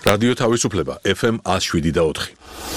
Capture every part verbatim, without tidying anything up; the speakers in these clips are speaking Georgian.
რადიო თავისუფლება F M one oh seven და four.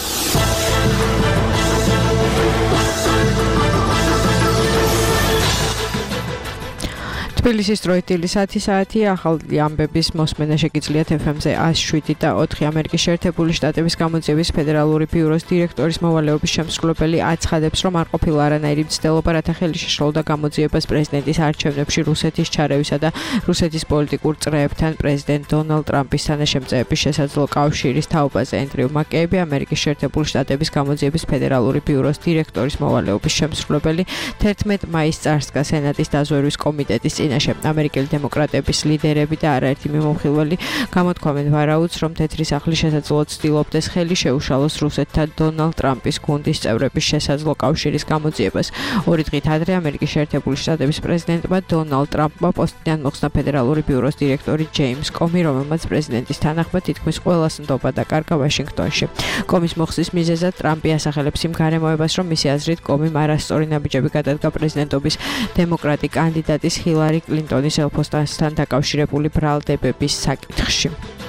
თბილისის დროით საათი საათი ახალი ამბების მოსმენა შეგიძლიათ F M-ზე one oh seven და four. ამერიკის შეერთებული შტატების გამოძიების ფედერალური ბიუროს დირექტორის მოვალეობის შემსრულებელი აცხადებს, რომ არ ყოფილა არანაირი მცდელობა, რათა ხელი შეშლოდა გამოძიებას პრეზიდენტის არჩევნებში რუსეთის ჩარევისა და რუსეთის პოლიტიკურ წრეებთან პრეზიდენტ დონალდ ტრამპის თანაშემწეების შესაძლო კავშირის თაობაზე. ენდრიუ მაკეიბი, ამერიკის შეერთებული შტატების გამოძიების ფედერალური ბიუროს დირექტორის მოვალეობის შემსრულებელი, თერთმეტ მაისს წარსდგა სენატის დაზვერვის კომიტეტის წინაშე. ამერიკელი დემოკრატების ლიდერები და არაერთი მიმოხილველი გამოთქვამენ ვარაუდს, რომ თეთრი სახლი შესაძლოა ცდილობდეს ხელი შეუშალოს რუსეთთან დონალდ ტრამპის გუნდის წევრების შესაძლო კავშირის გამოძიებას. ორი დღით ადრე ამერიკის შეერთებული შტატების პრეზიდენტმა დონალდ ტრამპმა პოსტიდან მოხსნა ფედერალური ბიუროს დირექტორი ჯეიმს კომი, რომელმაც პრეზიდენტის თანახმად თითქმის ყველას ნდობა დაკარგა ვაშინგტონში. კომის მოხსნის მიზეზად ტრამპი ასახელებს იმ გარემოებას, რომ მისი აზრით კომიმ არასწორი ნაბიჯები გადადგა პრეზიდენტობის დემოკრატი კანდიდატის ჰილარი კლინტონის ელფოსთან დაკავშირებული ბრალდებების საკითხში.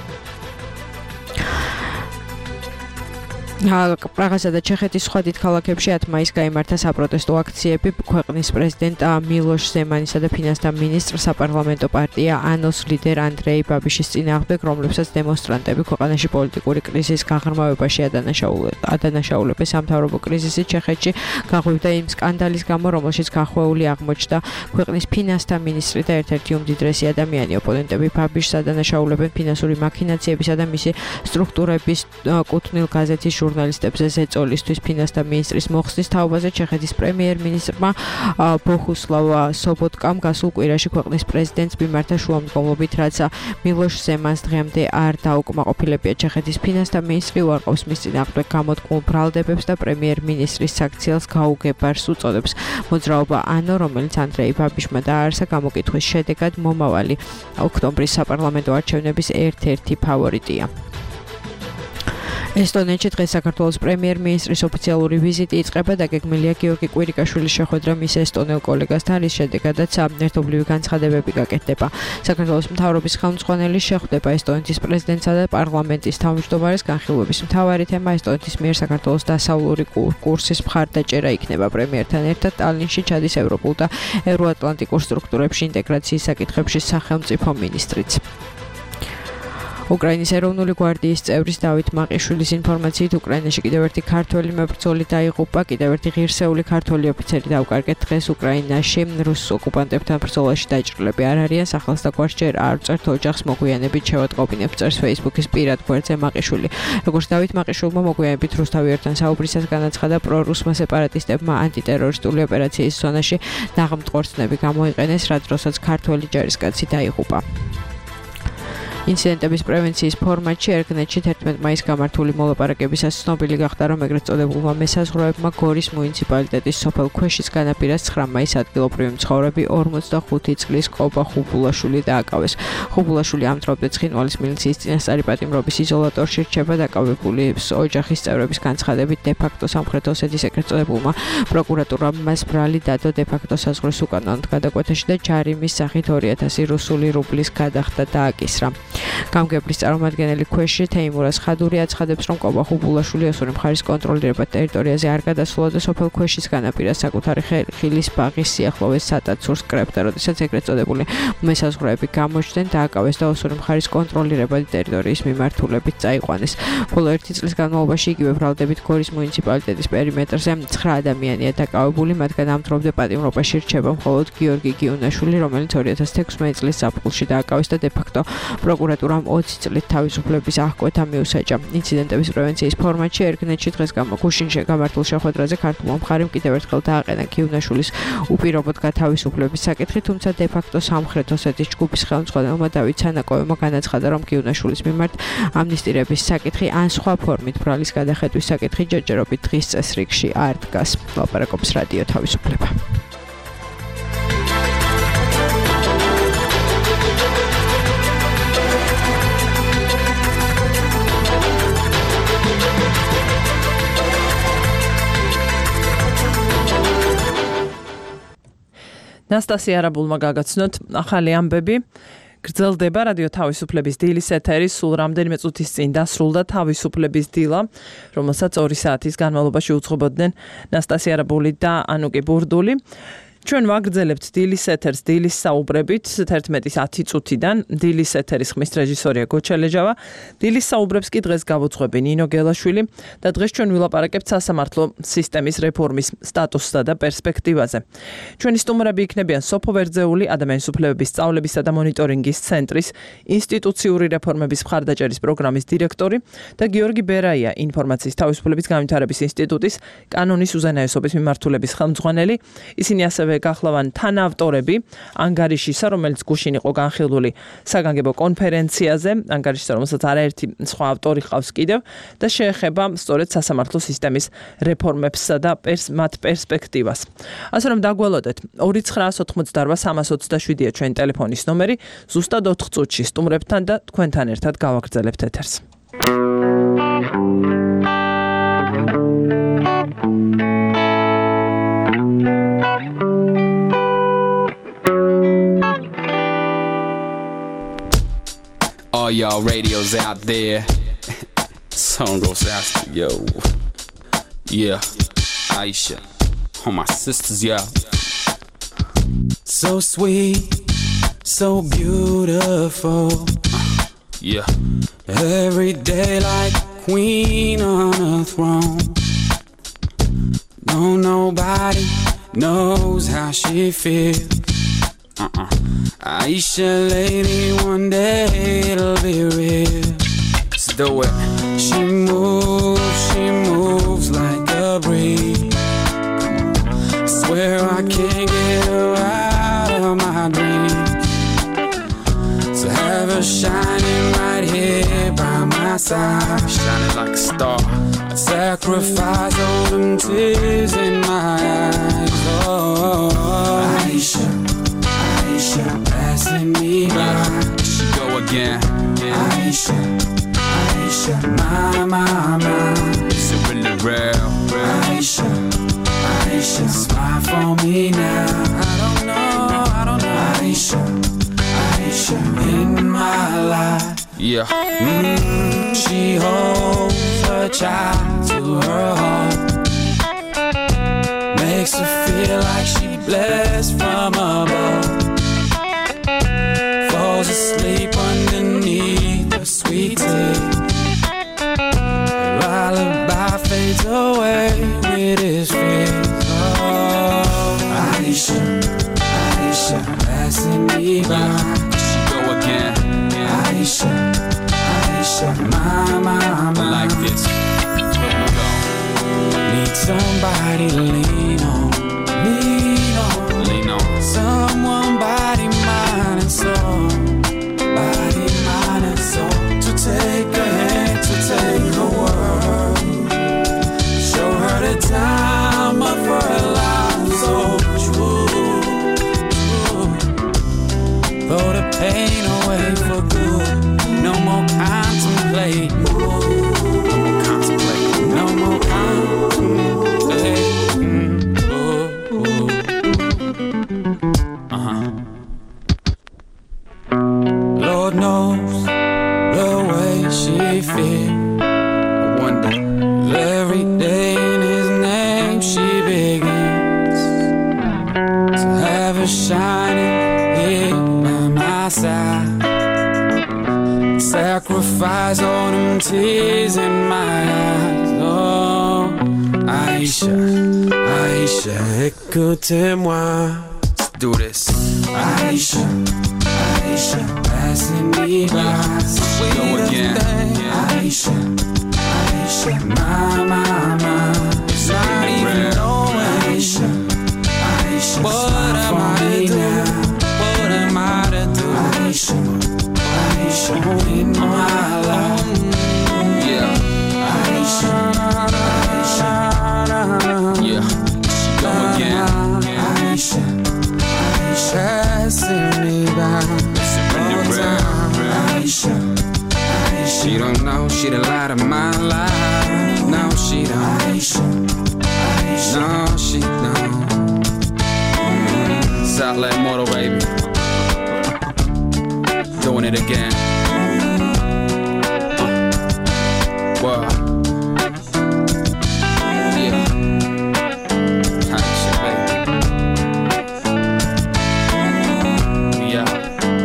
პრაღასა და ჩეხეთის სხვა დიდ ქალაქებში ათი მაისს გაიმართა საპროტესტო აქციები. ქვეყნის პრეზიდენტ მილოშ ზემანისა და ფინანსთა მინისტრ საპარლამენტო პარტია ანოს ლიდერ ანდრეი ბაბიშის წინააღმდეგ, რომლებსაც დემონსტრანტები ქვეყანაში პოლიტიკური კრიზისის გაღრმავებაში ადანაშაულებენ. სამთავრობო კრიზისი ჩეხეთში გაღვივდა იმ სკანდალის გამო, რომელშიც გახვეული აღმოჩნდა ქვეყნის ფინანსთა მინისტრი და ერთ-ერთი უმდიდრესი ადამიანი. ოპონენტები ბაბიშს ადანაშაულებენ ფინანსური მაქინაციებისა და მისი სტრუქტურების კუთვნილ გაზეთის ჟურნალისტებზე ზეწოლისთვის. ფინანსთა მინისტრის მოხსნის თაობაზე ჩეხეთის პრემიერ-მინისტრმა ბოჰუსლავ სობოტკამ გასულ კვირაში ქვეყნის პრეზიდენტს მიმართა შუამდგომლობით, რაც მილოშ ზემანს დღემდე არ დაუკმაყოფილებია. ჩეხეთის ფინანსთა მინისტრი უარყოფს მის წინააღმდეგ გამოთქმულ ბრალდებებს და პრემიერ-მინისტრის საქციელს გაუგებარს უწოდებს. მოძრაობა ანო, რომელიც ანდრეი ბაბიშმა დააარსა, გამოკითხვის შედეგად მომავალი ოქტომბრის საპარლამენტო არჩევნების ერთ-ერთი ფავორიტია. ესტონეთში დღეს საქართველოს პრემიერ-მინისტრის ოფიციალური ვიზიტი იწყება. დაგეგმილია გიორგი კვირიკაშვილის შეხვედრა მის ესტონელ კოლეგასთან, რის შედეგადაც ერთობლივი განცხადებები გაკეთდება. საქართველოს მთავრობის ხელმძღვანელი შეხვდება ესტონეთის პრეზიდენტსა და პარლამენტის თავმჯდომარეს. განხილვების მთავარი თემა ესტონეთის მიერ საქართველოს დასავლური კურსის მხარდაჭერა იქნება. პრემიერთან ერთად ტალინში ჩადის ევროპულ და ევროატლანტიკურ სტრუქტურებში ინტეგრაციის საკითხებში სახელმწიფო მინისტრიც. უკრაინის ეროვნული გვარდიის წევრის დავით მაყიშვილის ინფორმაციით, უკრაინაში კიდევ ერთი ქართველი მებრძოლი დაიღუპა. კიდევ ერთი ღირსეული ქართველი ოფიცერი დაუკარგეთ. დღეს უკრაინაში რუს ოკუპანტებთან ბრძოლაში დაჭრილები არ არიან. სახელს და გვარს ჯერ არ წერთ, ოჯახს მოგვიანებით შევატყობინებთ, წერს Facebook-ის პირად გვერდზე მაყიშვილი. როგორც დავით მაყიშვილმა მოგვიანებით რუსთავიერთან საუბრისას განაცხადა, პრორუსმა სეპარატისტებმა ანტიტერორისტული ოპერაციის ზონაში ნაღმწყორცნები გამოიყენეს, რა დროსაც ქართველი ჯარისკაცი დაიღუპა. ინციდენტების პრევენციის ფორმატში ერგნეთში თერთმეტ მაისს გამართული მოლაპარაკებისას ცნობილი გახდა, რომ ეგრეთ წოდებულმა მესაზღვროებმა გორის მუნიციპალიტეტის სოფელ ქვეშის განაპირას ცხრა მაისს ადგილობრივი მცხოვრები ორმოცდახუთი წლის კობა ხუბულაშვილი დააკავეს. ხუბულაშვილი ამ დრომდე ცხინვალის მილიციის წინასწარი პატიმრობის იზოლატორში რჩება. დაკავებული ოჯახის წევრების განცხადებით, დე-ფაქტო სამხრეთ ოსეთის ეგრეთ წოდებულმა პროკურატურამ მას ბრალი დადო დე-ფაქტო საზღვრის უკანონოდ გადაკვეთაში და ჯარიმის სახით ორი ათასი რუსული რუბლის გადახდა დააკისრა. გამგებლის წარმომადგენელი ქვეში თეიმურას ხადური აცხადებს, რომ კობა ხუბულაშვილი ოსური მხარის კონტროლირებად ტერიტორიაზე არ გადასულა და სოფელ ქვეშის განაპირას საკუთარი ხილის ბაღის სიახლოვეს სატაცურს კრებდა. როდესაც ეგრეთ წოდებული მესაზღვროები გამოჩნდნენ, დააკავეს და ოსური მხარის კონტროლირებადი ტერიტორიის მიმართულებით წაიყვანეს. ბოლო ერთი წლის განმავლობაში იგივე ბრალდებით გორის მუნიციპალიტეტის პერიმეტრზე ცხრა ადამიანია დაკავებული, მათგან ამ დრომდე პატიმრობაში რჩება მხოლოდ გიორგი გიუნაშვილი, რომელიც ორი ათას თექვსმეტი წლის ზაფხულში დააკავეს და დე-ფაქტო პროკურატურამ ოცი წლით თავისუფლების აღკვეთა მიუსაჯა. ინციდენტების პრევენციის ფორმატში ერგნეთში დღეს გუშინში გამართულ შეხვედრაზე ქართულმა მხარემ კიდევ ერთხელ დააყენა გიუნაშვილის უპირობოდ გათავისუფლების საკითხი, თუმცა დე-ფაქტო სამხრეთ ოსეთის ჯგუფის ხელმძღვანელმა დავით სანაკოევმა განაცხადა, რომ გიუნაშვილის მიმართ ამნისტირების საკითხი ან სხვა ფორმით ბრალის გადახეტვის საკითხი ჯერჯერობით დღის წესრიგში არ დგას. ლაპარაკობს რადიო თავისუფლება. ნასტასია არაბულმა გაგაცნოთ ახალი ამბები. გრძელდება რადიო თავისუფლების დილის ეთერი, სულ რამდენიმე წუთის წინ დასრულდა თავისუფლების დილა, რომელსაც ორი საათის განმავლობაში უძღვებოდნენ ნასტასია რაბული და ანუკი ბურდული. ჩვენ ვაგრძელებთ დილის ეთერს დილის საუბრებით თერთმეტის ათი წუთიდან. დილის ეთერის ხმის რეჟისორია გოჩელეჟავა. დილის საუბრებს კი დღეს გავუძღვები ნინო გელაშვილი და დღეს ჩვენ ვილაპარაკებთ სასამართლო სისტემის რეფორმის სტატუსსა და პერსპექტივაზე. ჩვენი სტუმრები იქნებიან სოფო ვერძეული, ადამიანის უფლებების სწავლებისა და მონიტორინგის ცენტრის ინსტიტუციური რეფორმების მხარდაჭერის პროგრამის დირექტორი და გიორგი ბერაია, ინფორმაციის თავისუფლების განვითარების ინსტიტუტის კანონის უზენაესობის მიმართულების ხელმძღვანელი. ისინი ასევე გახლავან თანაავტორები ანგარიშისა, რომელიც გუშინ იყო განხილული საგანგებო კონფერენციაზე, ანგარიშისა, რომელსაც არაერთი სხვა ავტორი ყავს კიდევ და შეეხება სწორედ სასამართლო სისტემის რეფორმებსა და პერს მათ პერსპექტივას. ასე რომ დაგველოდეთ ორი ცხრა ოთხმოცდაორვა სამას ოცდაშვიდია ჩვენი ტელეფონის ნომერი, ზუსტად ოთხ წუთში სტუმრებთან და თქვენთან ერთად გავაგრძელებთ ეთერს. All y'all radios out there. Song goes out to yo. Yeah, Aisha. All my sisters, yeah. So sweet, so beautiful. Uh, yeah. Every day like queen on a throne. No, nobody knows how she feels. Uh-uh. Aisha, lady, one day it'll be real. Let's do it. She moves, she moves like a breeze. Swear I can't get her out of my dreams. To have her shining right here by my side, shining like a star. I'd sacrifice all them tears in my eyes. Oh, Aisha, Aisha, passing me by. She go again. Aisha, Aisha, my, my, my. Is it really real? Aisha, Aisha, smile for me now. I don't know, I don't know. Aisha, Aisha, in my life. Yeah. Mm, she holds her child to her heart. Makes her feel like she blessed from above. Falls asleep underneath the sweet tea. Lullaby fades away with his fears. Oh, Aisha, Aisha, passing me by. She go again. Aisha, Aisha, my, my, my. Like this. Here we go. Need somebody to lean on. Lean on. Lean on. Someone body, mind and soul. Body, mind and soul. To take a hand, to take a world. Show her the time of her life. So true, true. Throw the pain away for good. No more contemplate. No more contemplate. No more contemplate. Uh-huh. Lord knows the way she feels. I wonder every day in his name she begins. To have her shining here by my side. Sacrifice all them tears in my eyes. Oh, Aisha, Aisha, écoutez-moi. Let's do this. Aisha, Aisha, passing me by. Go again. Aisha, Aisha, my, my, my. It's not even knowing. Aisha, Aisha, what am I to do? What am I to do? Aisha, Aisha, in my life. Yeah. Aisha, Aisha, yeah. Go again. Aisha, Aisha, passing me by. Aisha, Aisha, she don't know she the light of my life. No, she don't. Aisha, Aisha, no, she don't. Mm, Southland Motor, baby. doing it again. Uh, wow. Yeah. Aisha, baby. Yeah.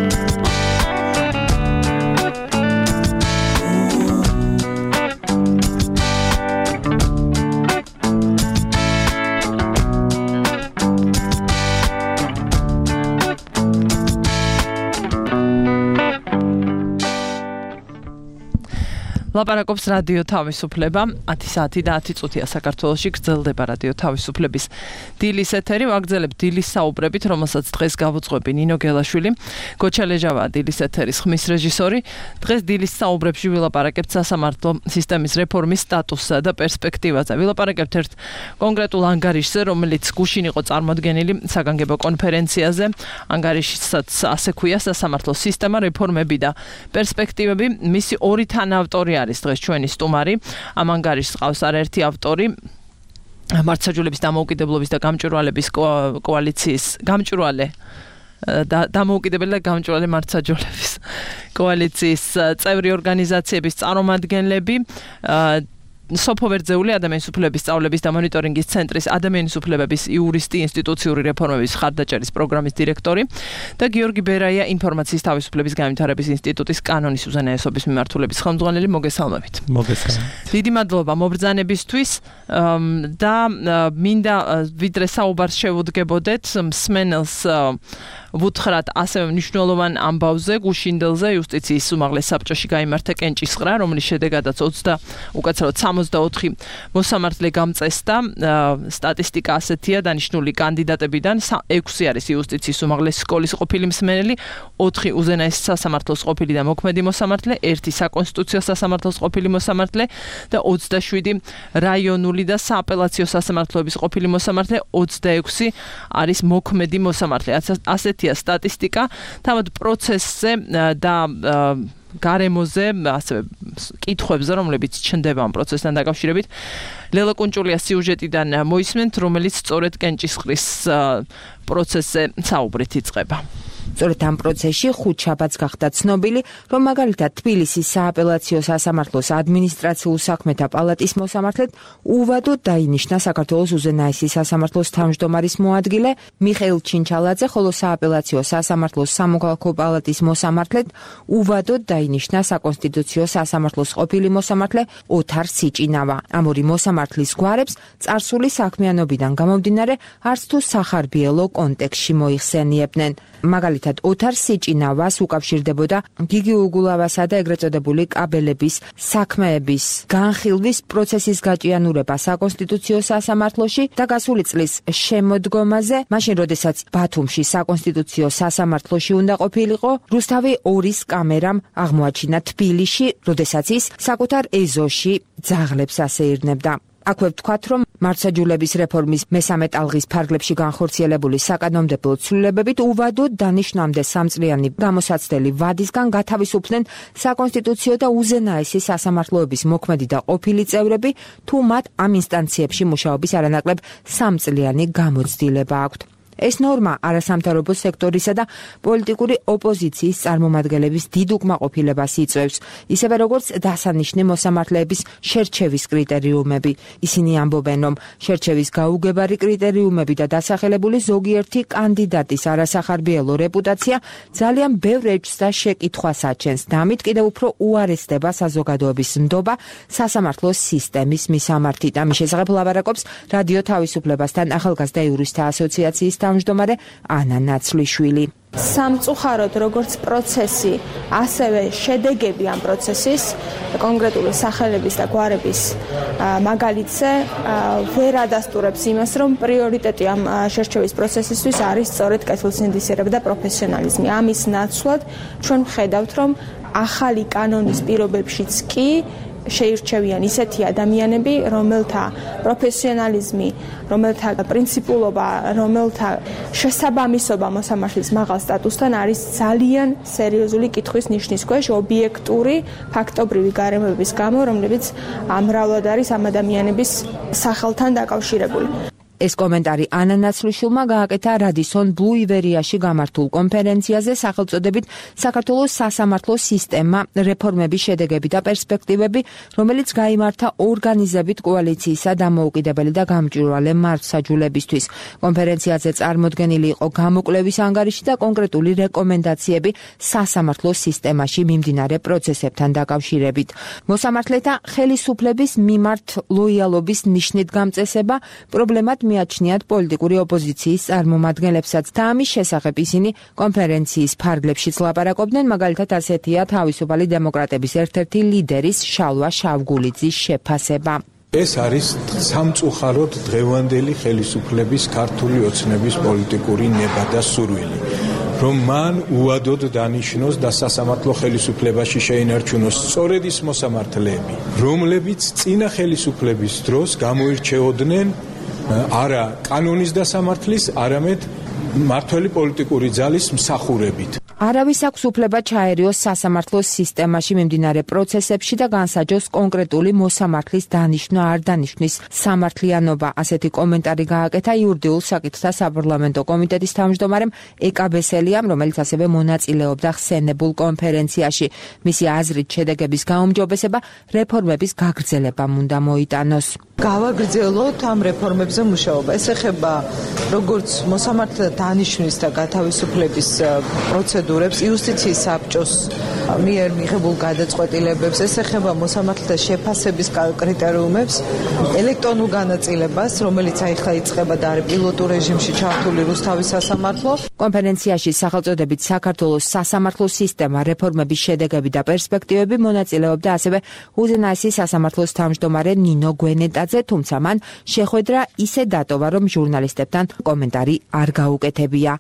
ლაპარაკობს რადიო თავისუფლება ათი საათი და ათი წუთია საქართველოში გრძელდება რადიო თავისუფლების დილის ეთერი ვაგრძელებ დილის საუბრებით რომელსაც დღეს გავუძღვები ნინო გელაშვილი გოჩალეჟავა დილის ეთერის ხმის რეჟისორი დღეს დილის საუბრებში ვილაპარაკებთ სასამართლო სისტემის რეფორმის სტატუსსა და პერსპექტივაზე ვილაპარაკებთ ერთ კონკრეტულ ანგარიშზე რომელიც გუშინ იყო წარმოდგენილი საგანგებო კონფერენციაზე ანგარიშსაც ასე ქვია სასამართლო სისტემა რეფორმები და პერსპექტივები მისი ორი თანაავტორი არის დღეს ჩვენი სტუმარი ამ ანგარიშს ყავს არაერთი ავტორი მართლმსაჯულების დამოუკიდებლობის და გამჭვირვალების კოალიციის გამჭვირვალე და დამოუკიდებელი და გამჭვირვალე მართლმსაჯულების კოალიციის წევრი ორგანიზაციების წარმომადგენლები სოფო ვერძეული ადამიანის უფლებების სწავლების და მონიტორინგის ცენტრის ადამიანის უფლებების იურისტი ინსტიტუციური რეფორმების ხარდაჭერის პროგრამის დირექტორი და გიორგი ბერაია ინფორმაციის თავისუფლების განვითარების ინსტიტუტის კანონის უზენაესობის მიმართულების ხელმძღვანელი მოგესალმებით. მოგესალმებით. დიდი მადლობა მობრძანებისთვის და მინდა ვიდრე საუბარს შევუდგებოდეთ მსმენელს ვუთხრათ ასევე მნიშვნელოვან ამბავზე გუშინდელზე იუსტიციის უმაღლეს საბჭოში გაიმართა კენჭისყრა რომლის შედეგადაც ოცდა უკაცრავად სამოცდაოთხი მოსამართლე გამწესდა სტატისტიკა ასეთია დანიშნული კანდიდატებიდან ექვსი არის იუსტიციის უმაღლეს სკოლის ყოფილი მსმენელი ოთხი უზენაეს სასამართლოს ყოფილი და მოქმედი მოსამართლე ერთი საკონსტიტუციო სასამართლოს ყოფილი მოსამართლე და ოცდაშვიდი რაიონული და სააპელაციო სასამართლოების ყოფილი მოსამართლე ოცდაექვსი არის მოქმედი მოსამართლე ასეთია სტატისტიკა თავად პროცესზე და გარემოზე ასევე კითხვებზე რომლებიც ჩნდება ამ პროცესთან დაკავშირებით ლელა კუნჭულია სიუჟეტიდან მოისმენთ რომელიც სწორედ კენჭისყრის პროცესზე საუბრით იწყება სწორედ ამ პროცესში ხუთშაბათს გახდა ცნობილი, რომ მაგალითად თბილისის სააპელაციო სასამართლოს ადმინისტრაციულ საქმეთა პალატის მოსამართლედ უვადოდ დაინიშნა საქართველოს უზენაესი სასამართლოს თავმჯდომარის მოადგილე მიხეილ ჩინჩალაძე, ხოლო სააპელაციო სასამართლოს სამოქალაქო პალატის მოსამართლედ უვადოდ დაინიშნა საკონსტიტუციო სასამართლოს ყოფილი მოსამართლე ოთარ სიჭინავა. ამ ორი მოსამართლის გვარებს წარსული საქმიანობიდან გამომდინარე არც თუ სახარბიელო კონტექსტში მოიხსენიებდნენ. მაგალითად ოთარ სიჭინავას უკავშირდებოდა გიგი უგულავასა და ეგრეთ წოდებული კაბელების საქმეების განხილვის პროცესის გაჭიანურება საკონსტიტუციო სასამართლოში და გასული წლის შემოდგომაზე, მაშინ როდესაც ბათუმში საკონსტიტუციო სასამართლოში უნდა ყოფილიყო, რუსთავი ორის კამერამ აღმოაჩინა თბილისში, როდესაც ის საკუთარ ეზოში ძაღლებს ასეირნებდა. აქვე ვთქვათ, რომ მართლმსაჯულების რეფორმის მესამე ტალღის ფარგლებში განხორციელებული საკანონმდებლო ცვლილებებით უვადოდ დანიშნამდე სამწლიანი გამოსაცდელი ვადისგან გათავისუფლდნენ საკონსტიტუციო და უზენაესი სასამართლოების მოქმედი და ყოფილი წევრები, თუ მათ ამ ინსტანციებში მუშაობის არანაკლებ სამწლიანი გამოცდილება აქვთ. ეს ნორმა არასამთავრობო სექტორისა და პოლიტიკური ოპოზიციის წარმომადგენლების დიდ უკმაყოფილებას იწვევს, ისევე როგორც დასანიშნე მოსამართლეების შერჩევის კრიტერიუმები. ისინი ამბობენ, რომ შერჩევის გაუგებარი კრიტერიუმები და დასახელებული ზოგიერთი კანდიდატის არასახარბიელო რეპუტაცია ძალიან ბევრ ეჭვს და შეკითხვას აჩენს და ამით კიდევ უფრო უარესდება საზოგადოების ნდობა სასამართლოს სისტემის მისამართით. ამის შესახებ ლაპარაკობს რადიო თავისუფლებასთან ახალგაზრდა იურისტთა ასოციაციის თავმჯდომარე ანა ნაცვლიშვილი. სამწუხაროდ როგორც პროცესი, ასევე შედეგები ამ პროცესის კონკრეტული სახელების და გვარების მაგალითზე ვერ ადასტურებს იმას, რომ პრიორიტეტი ამ შერჩევის პროცესისთვის არის სწორედ კეთილსინდისიერება და პროფესიონალიზმი. ამის ნაცვლად ჩვენ ვხედავთ, რომ ახალი კანონის პირობებშიც კი შეირჩევიან ისეთი ადამიანები, რომელთა პროფესიონალიზმი, რომელთა პრინციპულობა, რომელთა შესაბამისობა მოსამართლის მაღალ სტატუსთან არის ძალიან სერიოზული კითხვის ნიშნის ქვეშ, ობიექტური, ფაქტობრივი გარემოების გამო, რომლებიც მრავლად არის ამ ადამიანების სახელთან დაკავშირებული. ეს კომენტარი ანა ნაცვლიშვილმა გააკეთა რადისონ ბლუ ივერიაში გამართულ კონფერენციაზე სახელწოდებით საქართველოს სასამართლო სისტემა რეფორმების შედეგები და პერსპექტივები, რომელიც გაიმართა ორგანიზებით კოალიციისა დამოუკიდებელი და გამჭვირვალე მართლმსაჯულებისთვის. კონფერენციაზე წარმოდგენილი იყო გამოკვლევის ანგარიში და კონკრეტული რეკომენდაციები სასამართლო სისტემაში მიმდინარე პროცესებთან დაკავშირებით. მოსამართლეთა ხელისუფლების მიმართ ლოიალობის ნიშნით გამწესება პრობლემად მიაჩნიათ პოლიტიკური ოპოზიციის წარმომადგენლებსაც და ამის შესახებ ისინი კონფერენციის ფარგლებშიც ლაპარაკობდნენ, მაგალითად ასეთია თავისუფალი დემოკრატების ერთ-ერთი ლიდერის შალვა შავგულიძის შეფასება. ეს არის სამწუხაროდ დღევანდელი ხელისუფლების ქართული ოცნების პოლიტიკური ნება და სურვილი, რომ მან უადოდ დანიშნოს და სასამართლო ხელისუფლებაში შეინარჩუნოს სწორედ ის მოსამართლეები, რომლებიც წინა ხელისუფლების დროს გამოირჩეოდნენ არა კანონის დასამართლის, არამედ მართველი პოლიტიკური ძალის მსახურებით. არავის აქვს უფლება ჩაერიოს სასამართლოს სისტემაში მიმდინარე პროცესებში და განსაჯოს კონკრეტული მოსამართლის დანიშვნა არ დანიშნვის სამართლიანობა. ასეთი კომენტარი გააკეთა იურიდიულ საკითხთა საპარლამენტო კომიტეტის თავმჯდომარემ ეკა ბესელიამ, რომელიც ასევე მონაწილეობდა ხსენებულ კონფერენციაში. მისი აზრით შედეგების გაუმჯობესება რეფორმების გაგრძელებამ უნდა მოიტანოს. გავაგრძელოთ ამ რეფორმებზე მუშაობა. ეს ეხება როგორც მოსამართლეთა დანიშვნის და გათავისუფლების პროცედურებს, იუსტიციის საბჭოს მიერ მიღებულ გადაწყვეტილებებს, ეს ეხება მოსამართლეთა შეფასების კრიტერიუმებს, ელექტრონულ განაწილებას, რომელიც ახლა იწყება და არის პილოტურ რეჟიმში ჩართული რუსთავის სასამართლო. კონფერენციაში სახელწოდებით საქართველოს სასამართლო სისტემა რეფორმების შედეგები და პერსპექტივები მონაწილეობდა ასევე უზენაესი სასამართლოს თავმჯდომარე ნინო გვენეტაძე, თუმცა მან შეხვედრა ისე დატოვა, რომ ჟურნალისტებთან კომენტარი არ გაუკეთებია.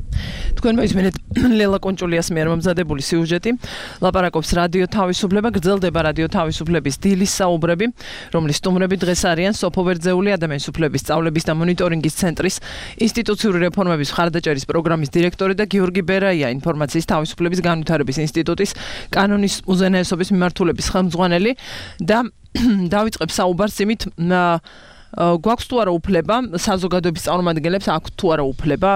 თქვენ მოისმენთ ლელა კონჭულიას მიერ მომზადებული სიუჟეტი. ლაპარაკობს რადიო თავისუფლება, გრძელდება რადიო თავისუფლების დილის საუბრები, რომლის სტუმრები დღეს არიან სოფო ვერძეული ადამიანის უფლების სწავლების და მონიტორინგის ცენტრის ინსტიტუციური რეფორმების მხარდაჭერის პროგრამის დირექტორი და გიორგი ბერაია, ინფორმაციის თავისუფლების განვითარების ინსტიტუტის კანონის უზენაესობის მიმართულების ხელმძღვანელი და დავიწყებ საუბარს იმით, გვაქვს თუ არა უფლება საზოგადოების წარმომადგენლებს აქვს თუ არა უფლება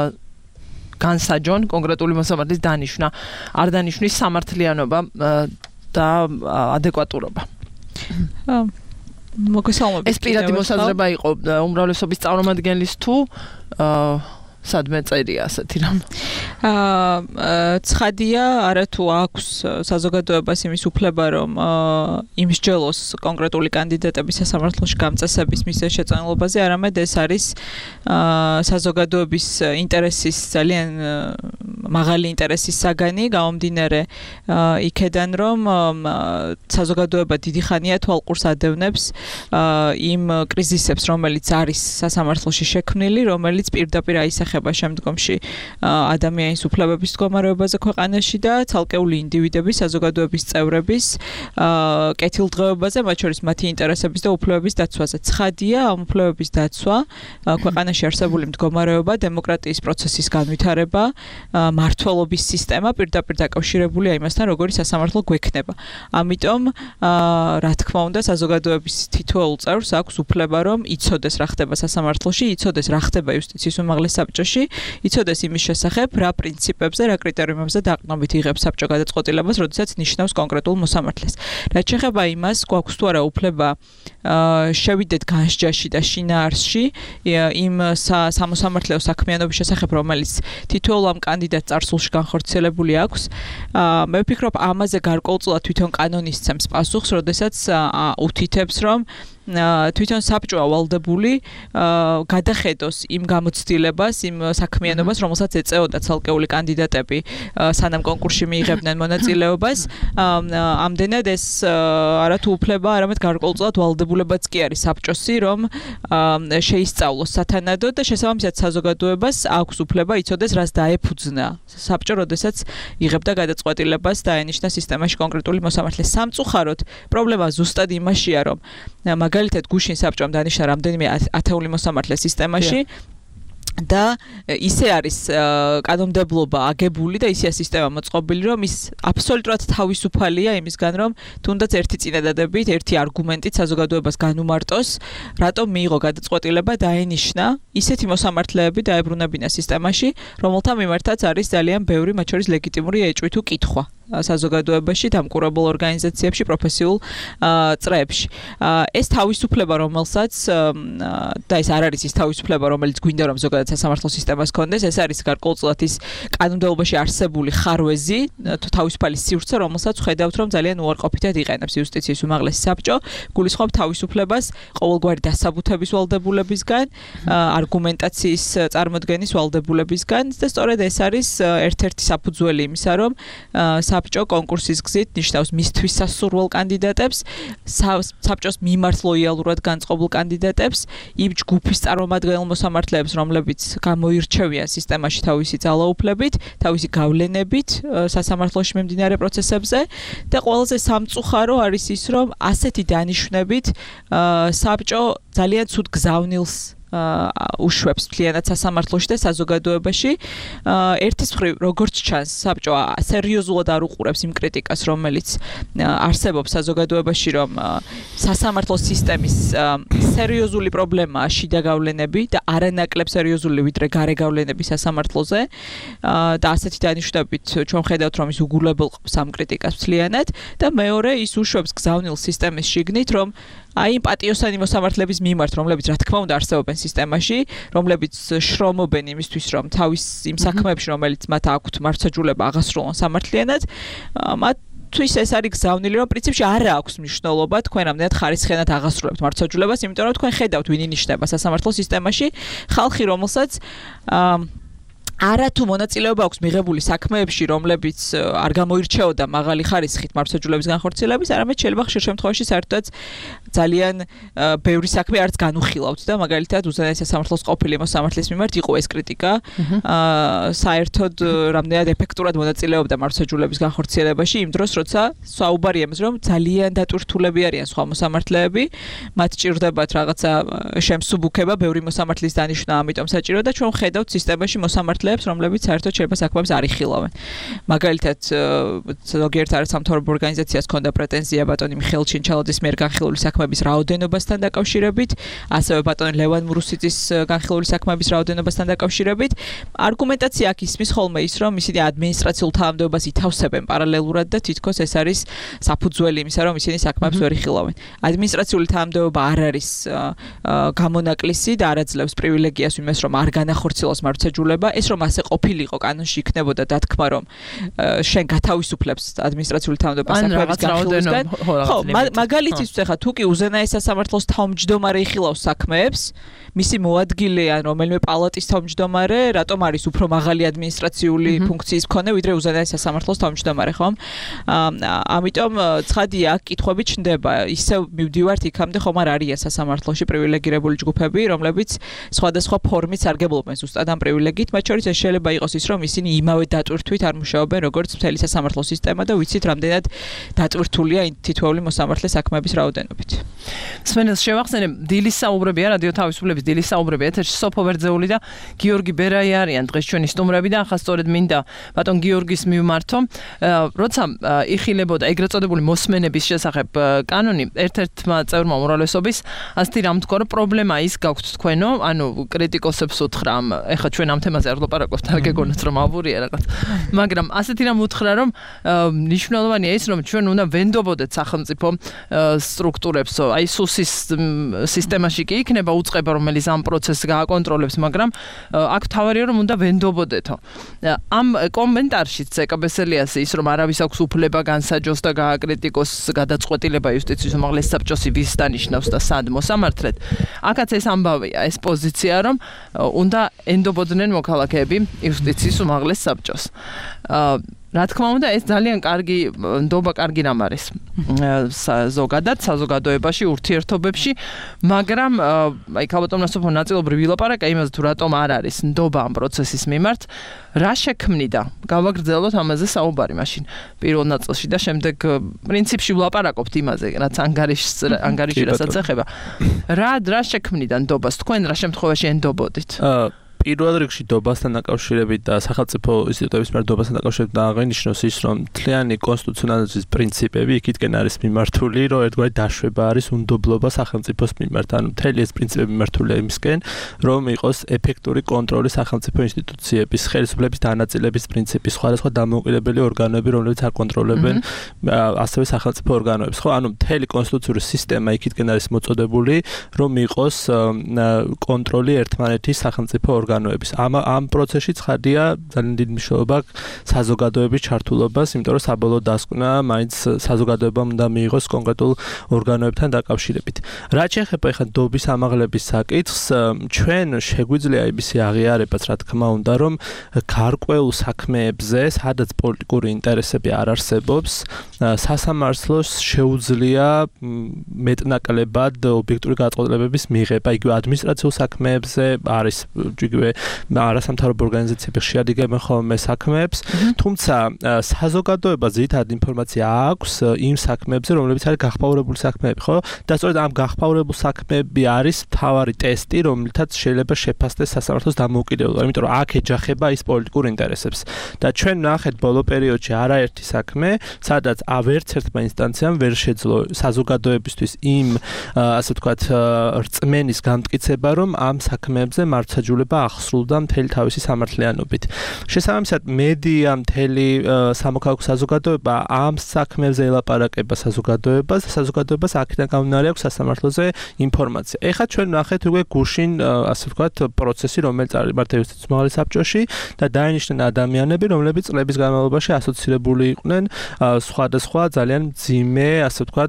განსაჯონ კონკრეტული მოსამართლის დანიშვნა, არ დანიშნვის სამართლიანობა და ადეკვატურობა. მოგესალმებით. ეს პირადი მოსაზრება იყო უმრავლესობის წარმომადგენლის თუ სადმე წერია ასეთი რამ. აა ცხადია, არათუ აქვს საზოგადოებას იმის უფლება, რომ იმსჯელოს კონკრეტული კანდიდატების სასამართლოში გამწესების მისცემის შეწამებაზე, არამედ ეს არის აა საზოგადოების ინტერესის ძალიან მაღალი ინტერესის საგანი, გამომდინარე იქედან, რომ საზოგადოება დიდი ხანია თვალყურს ადევნებს იმ კრიზისებს, რომელიც არის სასამართლოში შექმნილი, რომელიც პირდაპირ აისახება შემდგომში ადამიანის უფლებების მდგომარეობაზე ქვეყანაში და ცალკეული ინდივიდების, საზოგადოების წევრების კეთილდღეობაზე, მათ შორის მათი ინტერესების და უფლებების დაცვაზე. ცხადია, ამ უფლებების დაცვა, ქვეყანაში არსებული მდგომარეობა, დემოკრატიის პროცესის განვითარება, მართლობის სისტემა პირდაპირ დაკავშირებულია იმასთან, როგორი სასამართლო გვექნება. ამიტომ, რა თქმა უნდა, საზოგადოების თითოეულ წევრს აქვს უფლება, რომ იცოდეს რა ხდება სასამართლოში, იცოდეს რა ხდება იუსტიციის უმაღლეს საბჭოში, იცოდეს იმის შესახებ, რა პრინციპებზე, რა კრიტერიუმებზე დაყრდნობით იღებს საბჭო გადაწყვეტილებას, როდესაც ნიშნავს კონკრეტულ მოსამართლეს. რაც შეეხება იმას, გვაქვს თუ არა უფლება შევიდეთ განსჯაში და შინაარსში იმ სამოსამართლეო საქმიანობის შესახებ, რომელიც თითოეულ ამ კანდიდატ წარსულში განხორციელებული აქვს. მე ვფიქრობ, ამაზე გარკვეულწილად თვითონ კანონი სცემს პასუხს, როდესაც უთითებს, რომ თვითონ საბჭოა ვალდებული გადახედოს იმ გამოცდილებას, იმ საქმიანობას, რომელსაც ეწეოდა ცალკეული კანდიდატები, სანამ კონკურსში მიიღებდნენ მონაწილეობას. ამდენად ეს არათუ უფლება, არამედ გარკვეულწილად ვალდებულებაც კი არის საბჭოსი, რომ შეისწავლოს სათანადოდ და შესაბამისად საზოგადოებას აქვს უფლება იცოდეს, რას დაეფუძნა საბჭო, როდესაც იღებდა გადაწყვეტილებას და ენიშნა სისტემაში კონკრეტული მოსამართლე. სამწუხაროდ, პრობლემა ზუსტად იმაშია, რომ მაგალითად გუშინ საბჭომ დანიშნა რამდენიმე ათეული მოსამართლე სისტემაში. და ისე არის კანონმდებლობა აგებული და ისეა სისტემა მოწყობილი, რომ ის აბსოლუტურად თავისუფალია იმისგან, რომ თუნდაც ერთი წინადადებით, ერთი არგუმენტით საზოგადოებას განუმარტოს, რატომ მიიღო გადაწყვეტილება დაენიშნა ისეთი მოსამართლეები დაებრუნებინა სისტემაში, რომელთა მიმართაც არის ძალიან ბევრი, მათ შორის ლეგიტიმური ეჭვი თუ კითხვა საზოგადოებაში, დამკვირვებელ ორგანიზაციებში, პროფესიულ წრეებში. ეს თავისუფლება, რომელსაც და ეს არ არის ის თავისუფლება, რომელიც გვინდა რომ ზოგადად სასამართლო სისტემას ჰქონდეს, ეს არის გარკვეულწილად ის კანონმდებლობაში არსებული ხარვეზი, თავისუფალი სივრცე, რომელსაც ხედავთ, რომ ძალიან უარყოფითად იყენებს იუსტიციის უმაღლესი საბჭო, გულისხმობ თავისუფლებას ყოველგვარი დასაბუთების ვალდებულებისგან, არგუმენტაციის წარმოდგენის ვალდებულებისგან და სწორედ ეს არის ერთ-ერთი საფუძველი იმისა, რომ საბჭო კონკურსის გზით ნიშნავს მისთვის სასურველ კანდიდატებს, საბჭოს მიმართ ლოიალურად განწყობილ კანდიდატებს, იმ ჯგუფის წარმომადგენელ მოსამართლეებს, რომლებიც გამოირჩევიან სისტემაში თავისი ძალაუფლებით, თავისი გავლენებით სასამართლოში მიმდინარე პროცესებზე და ყველაზე სამწუხარო არის ის, რომ ასეთი დანიშვნებით საბჭო ძალიან ცუდ გზავნილს უშვებს მთლიანად სასამართლოში და საზოგადოებაში. ერთის მხრივ, როგორც ჩანს, საბჭო სერიოზულად არ უყურებს იმ კრიტიკას, რომელიც არსებობს საზოგადოებაში, რომ სასამართლო სისტემის სერიოზული პრობლემაა შიდა გავლენები და არანაკლებ სერიოზული ვიდრე გარე გავლენები სასამართლოზე და ასეთი დანიშვნებით ჩვენ ხედავთ, რომ ის უგულებელყოფს ამ კრიტიკას მთლიანად და მეორე ის უშვებს გზავნილ სისტემის შიგნით, რომ აი პატიოსანი მოსამართლეების მიმართ, რომლებიც რა თქმა უნდა არსებობენ სისტემაში, რომლებიც შრომობენ იმისთვის, რომ თავის იმ საქმეებში, რომელიც მათ აქვთ მართლმსაჯულება აღასრულონ სამართლიანად, მათთვის ეს არის გზავნილი, რომ პრინციპში არ აქვს მნიშვნელობა თქვენ რამდენად ხარისხიანად აღასრულებთ მართლმსაჯულებას, იმიტომ რომ თქვენ ხედავთ ვინ ინიშნება სასამართლო სისტემაში, ხალხი, რომელსაც არათუ მონაწილეობა აქვს მიღებული საქმეებში, რომლებიც არ გამოირჩეოდა მაღალი ხარისხით მართლმსაჯულების განხორციელების, არამედ შეიძლება ხშირ შემთხვევაში საერთოდაც ძალიან ბევრი საქმე არც განუხილავთ და მაგალითად უზენაეს სასამართლოს ყოფილი მოსამართლის მიმართ იყო ეს კრიტიკა, საერთოდ რამდენად ეფექტურად მონაწილეობდა მართლმსაჯულების განხორციელებაში იმ დროს, როცა საუბარია იმაზე, რომ ძალიან დატვირთულები არიან სხვა მოსამართლეები, მათ ჭირდებათ რაღაცა შემსუბუქება, ბევრი მოსამართლის დანიშვნა, ამიტომ საჭირო და ჩვენ ხედავთ სისტემაში მოსამართლეებს, რომლებიც საერთოდ შეიძლება საქმეებს არ იხილავენ. მაგალითად, ზოგიერთ არასამთავრობო ორგანიზაციას ჰქონდა პრეტენზია ბატონი მიხეილ ჩინჩალაძის მიერ განხილული საქმეების რაოდენობასთან დაკავშირებით, ასევე ბატონი ლევან მურუსიძის განხილული საქმეების რაოდენობასთან დაკავშირებით. არგუმენტაცია აქ ისმის ხოლმე ის, რომ ისინი ადმინისტრაციულ თანამდებობას ითავსებენ პარალელურად და თითქოს ეს არის საფუძველი იმისა, რომ ისინი საქმეებს ვერ იხილავენ. ადმინისტრაციული თანამდებობა არ არის გამონაკლისი და არ აძლევს პრივილეგიას იმას, რომ არ განახორციელოს მართლმსაჯულება. ეს რომ ასე ყოფილიყო კანონში იქნებოდა დათქმა, რომ შენ გათავისუფლებს ადმინისტრაციული თანამდებობა საქმეების განხილვისგან. ხო, მაგალითისთვის ახლა თუ კი უზენაეს სასამართლოს თავმჯდომარე იხილავს საქმეებს, მისი მოადგილე ან რომელიმე პალატის თავმჯდომარე, რატომ არის უფრო მაღალი ადმინისტრაციული ფუნქციის მქონე, ვიდრე უზენაეს სასამართლოს თავმჯდომარე, ხომ? ამიტომ ცხადია, კითხვები ჩნდება. ისევ მივდივართ იქამდე, ხომ არ არიან სასამართლოში პრივილეგირებული ჯგუფები, რომლებიც სხვადასხვა ფორმით სარგებლობენ ზუსტად ამ პრივილეგიით, მათ შორის ეს შეიძლება იყოს ის, რომ ისინი იმავე დატვირთვით არ მუშაობენ, როგორც მთელი სასამართლო სისტემა და ვიცით, რამდენად დატვირთულია თითოეული მოსამართლეს საქმეების რაოდენობით. სმენელს შევახსენებ, დილის საუბრებია, რადიო თავისუფლების დილის საუბრები ეთერში სოფო ვერძეული და გიორგი ბერაი არიან დღეს ჩვენი სტუმრები და ახლა სწორედ მინდა ბატონ გიორგის მივმართო, როცა იხილებოდა ეგრეთ წოდებული მოსმენების შესახებ კანონი, ერთ-ერთმა წევრმა უმრავლესობის ასეთი რამ თქვა, რომ პრობლემა ის გაქვთ თქვენო, ანუ კრიტიკოსებს უთხრა, ეხლა ჩვენ ამ თემაზე არ ვლაპარაკობთ, არ გეგონათ რომ აბურია რაღაც. მაგრამ ასეთი რამ უთხრა, რომ მნიშვნელოვანია ის, რომ ჩვენ უნდა ვენდობოდეთ სახელმწიფო სტრუქტურებს, აი სუსის სისტემაში კი იქნება უწყება, რომელიც ამ პროცესს გააკონტროლებს, მაგრამ აქ თავარია რომ უნდა ვენდობოდეთო. ამ კომენტარშიც ეკაბესელიას ის, რომ არავის აქვს უფლება განსაჯოს და გააკრიტიკოს გადაწყვეტილება იუსტიციის უმაღლესი საბჭოსი ვის დანიშნავს და სად მოსამართლეთ. აქაც ეს ამბავია, ეს პოზიცია, რომ უნდა ენდობოდნენ მოქალაქეები იუსტიციის უმაღლეს საბჭოს. რა თქმა უნდა, ეს ძალიან კარგი ნდობა, კარგი რამ არის. ზოგადად საზოგადოებაში, ურთიერთობებში, მაგრამ აი ქალბატონმა სოფო ნაწილობრივ ვილაპარაკა იმაზე, თუ რატომ არ არის ნდობა ამ პროცესის მიმართ, რა შექმნიდა. გავაგრძელოთ ამაზე საუბარი მაშინ პირველ ნაწილში და შემდეგ პრინციპში ვლაპარაკობთ იმაზე, რაც ანგარიშს ანგარიში რასაც ეხება. რა რა შექმნიდა ნდობას? თქვენ რა შემთხვევაში ენდობოდით? პირველ რიგში დობასთან დაკავშირებით და სახელმწიფო ინსტიტუტების მიერ dobasთან დაკავშირებით აღინიშნოს ის, რომ მთლიანი კონსტიტუციონალიზმის პრინციპები იქითკენ არის მიმართული, რომ ერთგვარი დაშვება არის უნდობლობა სახელმწიფოს მიმართ. ანუ მთელი ეს პრინციპები მიმართულია იმისკენ, რომ იყოს ეფექტური კონტროლი სახელმწიფო ინსტიტუციების, ხელისუფლების დანაწილების პრინციპი, სხვადასხვა დამოუკიდებელი ორგანოები, რომლებიც აკონტროლებენ ასევე სახელმწიფო ორგანოებს. ხო, ანუ მთელი კონსტიტუციური სისტემა იქითკენ არის მოწოდებული, რომ იყოს კონტროლი ერთმანეთის სახელმწიფო ორგანოების. ამ ამ პროცესში ცხადია ძალიან დიდი მნიშვნელობა საზოგადოების ჩართულობას, იმიტომ რომ საბოლოო დასკვნა მაინც საზოგადოებამ უნდა მიიღოს კონკრეტულ ორგანოებთან დაკავშირებით. რაც შეეხება ახლა დობის ამაღლების საკითხს, ჩვენ შეგვიძლია იმისი აღიარებაც, რა თქმა უნდა, რომ გარკვეულ საქმეებზე, სადაც პოლიტიკური ინტერესები არ არსებობს, სასამართლოს შეუძლია მეტნაკლებად ობიექტური განწყობილების მიღება, იგივე ადმინისტრაციულ საქმეებზე არის იგივე არასამთავრობო ორგანიზაციები ხშირად იგებენ ხოლმე საქმეებს, თუმცა საზოგადოებას ძირითადად ინფორმაცია აქვს იმ საქმეებზე, რომლებიც არის გახმაურებული საქმეები, ხო? და სწორედ ამ გახმაურებულ საქმეები არის მთავარი ტესტი, რომლითაც შეიძლება შეფასდეს სასამართლოს დამოუკიდებლობა, იმიტომ რომ აქ ეჯახება ის პოლიტიკურ ინტერესებს. და ჩვენ ნახეთ ბოლო პერიოდში არაერთი საქმე, სადაც ვერც ერთმა ინსტანციამ ვერ შეძლო საზოგადოებისთვის იმ, ასე ვთქვათ, რწმენის გამტკიცება, რომ ამ საქმეებზე მართლმსაჯულება ახსრულდა მთელი თავისი სამართლიანობით. შესაბამისად, მედია, მთელი სამოქალაქო საზოგადოება ამ საქმეებზე ელაპარაკება საზოგადოებას და საზოგადოებას აქედან გამომდინარე აქვს სასამართლოზე ინფორმაცია. ეხლა ჩვენ ნახეთ უკვე გუშინ, ასე ვთქვათ, პროცესი, რომელიც წარიმართა იუსტიციის მაღალი საბჭოში და დაინიშნენ ადამიანები, რომლებიც წლების განმავლობაში ასოცირებული იყვნენ სხვადასხვა ძალიან მძიმე, ასე ვთქვათ,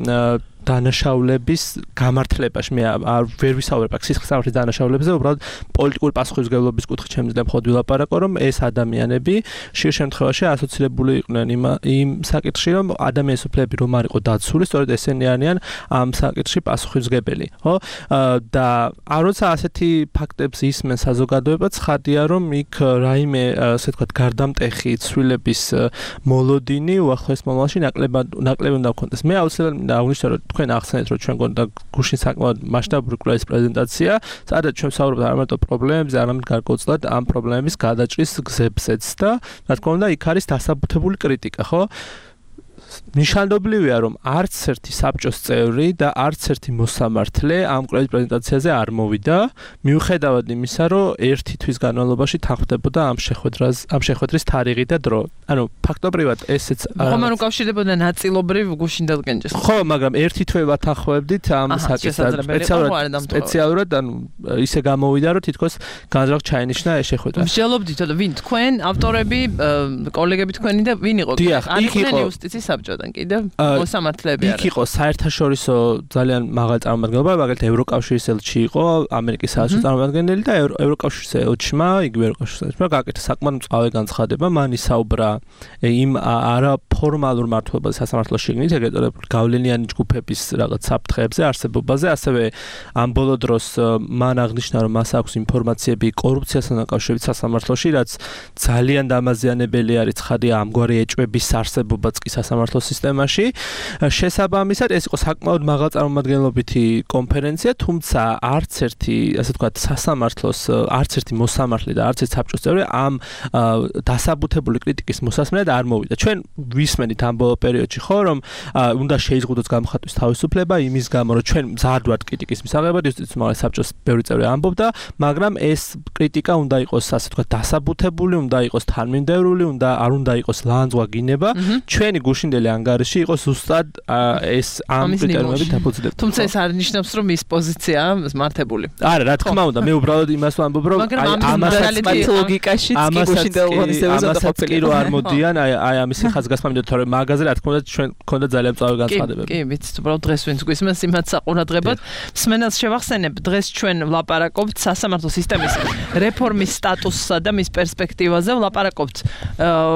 დანაშაულების გამართლებაში. მე არ ვერ ვისაუბრებ აქ სისხლის სამართლის დანაშაულებზე, უბრალოდ პოლიტიკური პასუხისმგებლობის კუთხით შემიძლია მხოლოდ ვილაპარაკო, რომ ეს ადამიანები ხშირ შემთხვევაში ასოცირებული იყვნენ იმ იმ საკითხში, რომ ადამიანის უფლებები რომ არ იყო დაცული, სწორედ ესენი არიან ამ საკითხში პასუხისმგებელი, ხო? და როცა ასეთი ფაქტებს ისმენ საზოგადოება, ცხადია, რომ იქ რაიმე, ასე ვთქვათ, გარდამტეხი ცვლილების მოლოდინი უახლოეს მომავალში ნაკლებად ნაკლები უნდა გქონდეს. მე აუცილებლად აღნიშნე, რომ თქვენ ახსენეთ, რომ ჩვენ გონდა გუშინ საკმაოდ მასშტაბური კვლევის პრეზენტაცია, სადაც ჩვენ ვსაუბრობთ არ მარტო პრობლემებზე, არამედ გარკვეულწილად ამ პრობლემების გადაჭრის გზებზეც და რა თქმა უნდა, იქ არის დასაბუთებული კრიტიკა, ხო? ნიშნავდობლივია, რომ არც ერთი საბჭოს წევრი და არც ერთი მოსამართლე ამ კვლევის პრეზენტაციაზე არ მოვიდა, მიუხედავად იმისა, რომ ერთი თვის განმავლობაში თანხმდებოდა ამ შეხვედრას, ამ შეხვედრის თარიღი და დრო. ანუ ფაქტობრივად ესეც ხომ უკავშირდებოდა ნაწილობრივ გუშინ დადგენჯეს. ხო, მაგრამ ერთი თვე ვათანხმებდით ამ საკითხს. სპეციალურად, სპეციალურად, ანუ ისე გამოვიდა, რომ თითქოს განზრახ ჩაინიშნა ეს შეხვედრა. მსჯელობდით და ვინ თქვენ, ავტორები, კოლეგები თქვენი და ვინ იყო? არ იყვნენ იუსტიციის საბჭოდან კიდევ მოსამართლეები არა. იქ იყო საერთაშორისო ძალიან მაღალი წარმომადგენლობა, მაგალითად ევროკავშირის ელჩი იყო, ამერიკის საელჩო წარმომადგენელი და ევროკავშირის ელჩმა, იგივე ევროკავშირის ელჩმა გაკეთა საკმაოდ მწვავე განცხადება, მან ისაუბრა იმ არაფორმალურ მართლობაზე სასამართლოს შიგნით, ეგრეთ წოდებული გავლენიანი ჯგუფების რაღაც საფრთხეებზე, არსებობაზე, ასევე ამ ბოლო დროს მან აღნიშნა, რომ მას აქვს ინფორმაციები კორუფციასთან დაკავშირებით სასამართლოში, რაც ძალიან დამაზიანებელი არის, ცხადია ამგვარი ეჭვების არსებობაც კი სასამართლოს სისტემაში. შესაბამისად, ეს იყო საკმაოდ მაღალწარმომადგენლობითი კონფერენცია, თუმცა არც ერთი, ასე ვთქვათ, სასამართლოს, არც ერთი მოსამართლე და არც ერთი საბჭოს წევრი ამ დასაბუთებული კრიტიკის მოსასმენად არ მოვიდა. ჩვენ ვისმენით ამ ბოლო პერიოდში, ხო, რომ უნდა შეიზღუდოს გამოხატვის თავისუფლება იმის გამო, რომ ჩვენ მზად ვართ კრიტიკის მისაღებად, იუსტიციის მაღალი საბჭოს ბევრი წევრი ამბობდა, მაგრამ ეს კრიტიკა უნდა იყოს, ასე ვთქვათ, დასაბუთებული, უნდა იყოს თანმიმდევრული, უნდა არ უნდა იყოს ლანძღვა გინება. ჩვენი გუშინდელი ანგარიში იყო ზუსტად ეს ამ კრიტერიუმებით დაფუძნებული. თუმცა ეს არ ნიშნავს, რომ ის პოზიცია მართებული. არა, რა თქმა უნდა, მე უბრალოდ იმას ვამბობ, რომ ამასაც ლოგიკაში კი გუშინდელ ღონისძიებაზე დაყოფილი რო არ მოდიან, აი აი ამისი ხაზგასმა მინდოდა, თორემ მაგაზე რა თქმა უნდა ჩვენ გქონდა ძალიან მწვავე განცხადებები. კი, ვიცით, უბრალოდ დღეს ვინც გვისმენს იმათ საყურადღებოდ. მსმენელს შევახსენებ, დღეს ჩვენ ვლაპარაკობთ სასამართლო სისტემის რეფორმის სტატუსსა და მის პერსპექტივაზე, ვლაპარაკობთ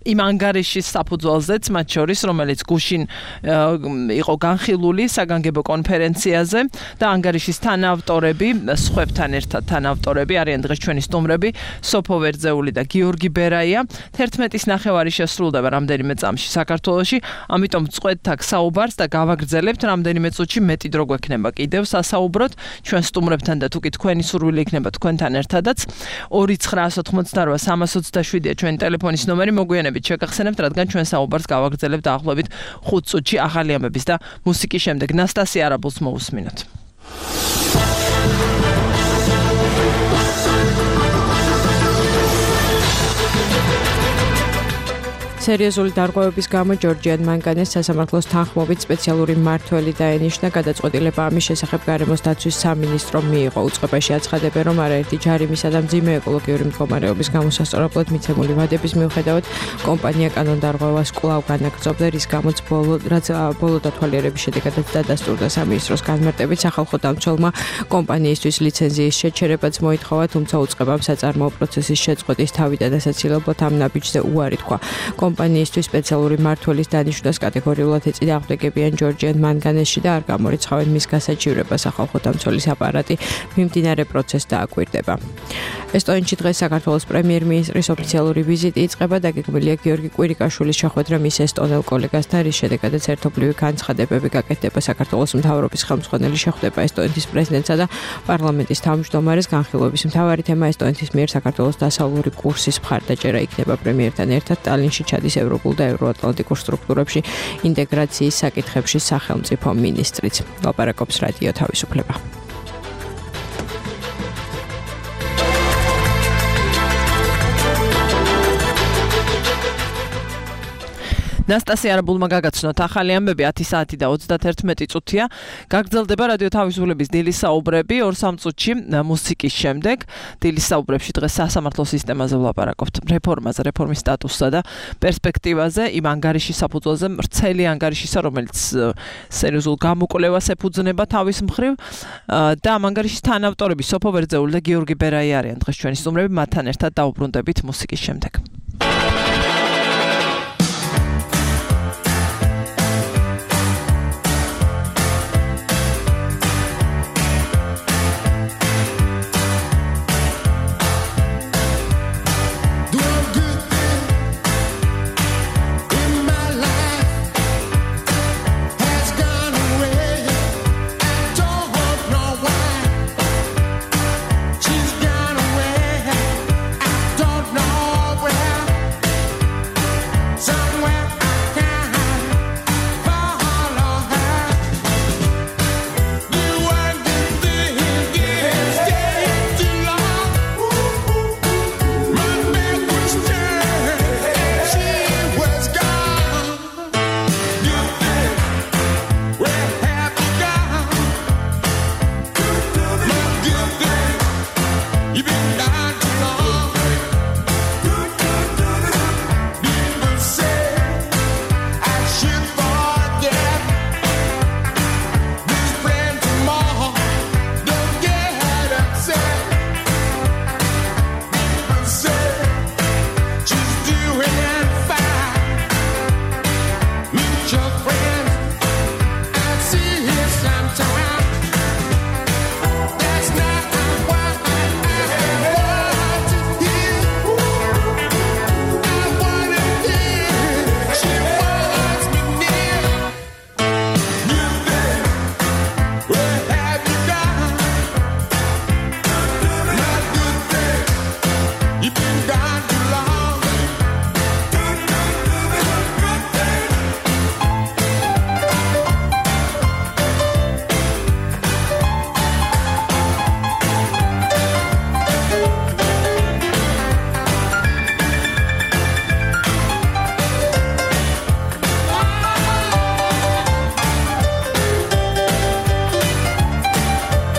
იმ ანგარიშის საფუძველზეც, მათ შორის, რომელიც გუშინ იყო განხილული საგანგებო კონფერენციაზე და ანგარიშის თანაავტორები, სხვებთან ერთად თანაავტორები არიან დღეს ჩვენი სტუმრები, სოფო ვერძეული და გიორგი ბერაია. თერთმეტის ნახევარი შესრულდება რამდენიმე წამში საქართველოში, ამიტომ წყვეტთ აქ საუბარს და გავაგრძელებთ რამდენიმე წუთში მეტი დრო გვექნება კიდევ სასაუბროთ ჩვენ სტუმრებთან და თუ კი თქვენი სურვილი იქნება თქვენთან ერთადაც. ორი ცხრა ოთხმოცდარვა სამას ოცდაშვიდია ჩვენი ტელეფონის ნომერი, მოგვიანებით შეგახსენებთ, რადგან ჩვენ საუბარს გავაგრძელებთ დაახლოებით ხუთ წუთში ახალი ამბების და მუსიკის შემდეგ. ნასტასია არაბულს მოусმინოთ. სერიოზული დარღვევების გამო ჯორჯიან მანგანეს სასამართლოს თანხმობით სპეციალური მმართველი დაენიშნა. გადაწყვეტილება ამის შესახებ გარემოს დაცვის სამინისტრომ მიიღო. უწყებაში აცხადებენ, რომ არაერთი ჯარიმისა და მძიმე ეკოლოგიური მდგომარეობის გამოსასწორებლად მიცემული ვადების მიუხედავად კომპანია კანონდარღვევას კვლავ განაგრძობდა, რის გამოც ბოლო რაც ბოლო დათვალიერების შედეგადაც დადასტურდა სამინისტროს განმარტებით. სახალხო დამცველმა კომპანიისთვის ლიცენზიის შეჩერებაც მოითხოვა, თუმცა უწყებამ საწარმოო პროცესის შეწყვეტის თავიდან ასაცილებლად ამ ნაბიჯზე უარი თქვა. კომპანიისთვის სპეციალური მმართველის დანიშვნას კატეგორიულად ეწიდა აღდგებიან ჯორჯიან მანგანესში და არ გამორიცხავენ მის გასაჩივრებას. სახალხო დამცველის აპარატი მიმდინარე პროცესს დააკვირდება. ესტონეთში დღეს საქართველოს პრემიერ-მინისტრის ოფიციალური ვიზიტი იწყება. დაგეგმილია გიორგი კვირიკაშვილის შეხვედრა მის ესტონელ კოლეგასთან, რის შედეგადაც ერთობლივი განცხადებები გაკეთდება. საქართველოს მთავრობის ხელმძღვანელი შეხვდება ესტონეთის პრეზიდენტსა და პარლამენტის თავმჯდომარეს. განხილვების მთავარი თემა ესტონეთის მიერ საქართველოს დასავლური კურსის მხარდაჭერა იქნება. პრემიერთან ერთად ტალინში ჩადის ევროპულ და ევროატლანტიკურ სტრუქტურებში ინტეგრაციის საკითხებში სახელმწიფო მინისტრიც. ლაპარაკობს რადიო თავისუფლება. ნასტასია არაბულმა გაგაცნოთ ახალი ამბები ათი საათი და ოცდაერთი წუთია. გაგრძელდება რადიო თავისუფლების დილის საუბრები ორ სამ წუთში მუსიკის შემდეგ. დილის საუბრებში დღეს სასამართლო სისტემაზე ვლაპარაკობთ, რეფორმაზე, რეფორმის სტატუსსა და პერსპექტივაზე, იმ ანგარიშის საფუძველზე, ვრცელი ანგარიშისა, რომელიც სერიოზულ გამოკვლევას ეფუძნება თავის მხრივ და ამ ანგარიშის თანაავტორები სოფო ვერძეული და გიორგი ბერაია არიან დღეს ჩვენი სტუმრები, მათთან ერთად დაუბრუნდებით მუსიკის შემდეგ.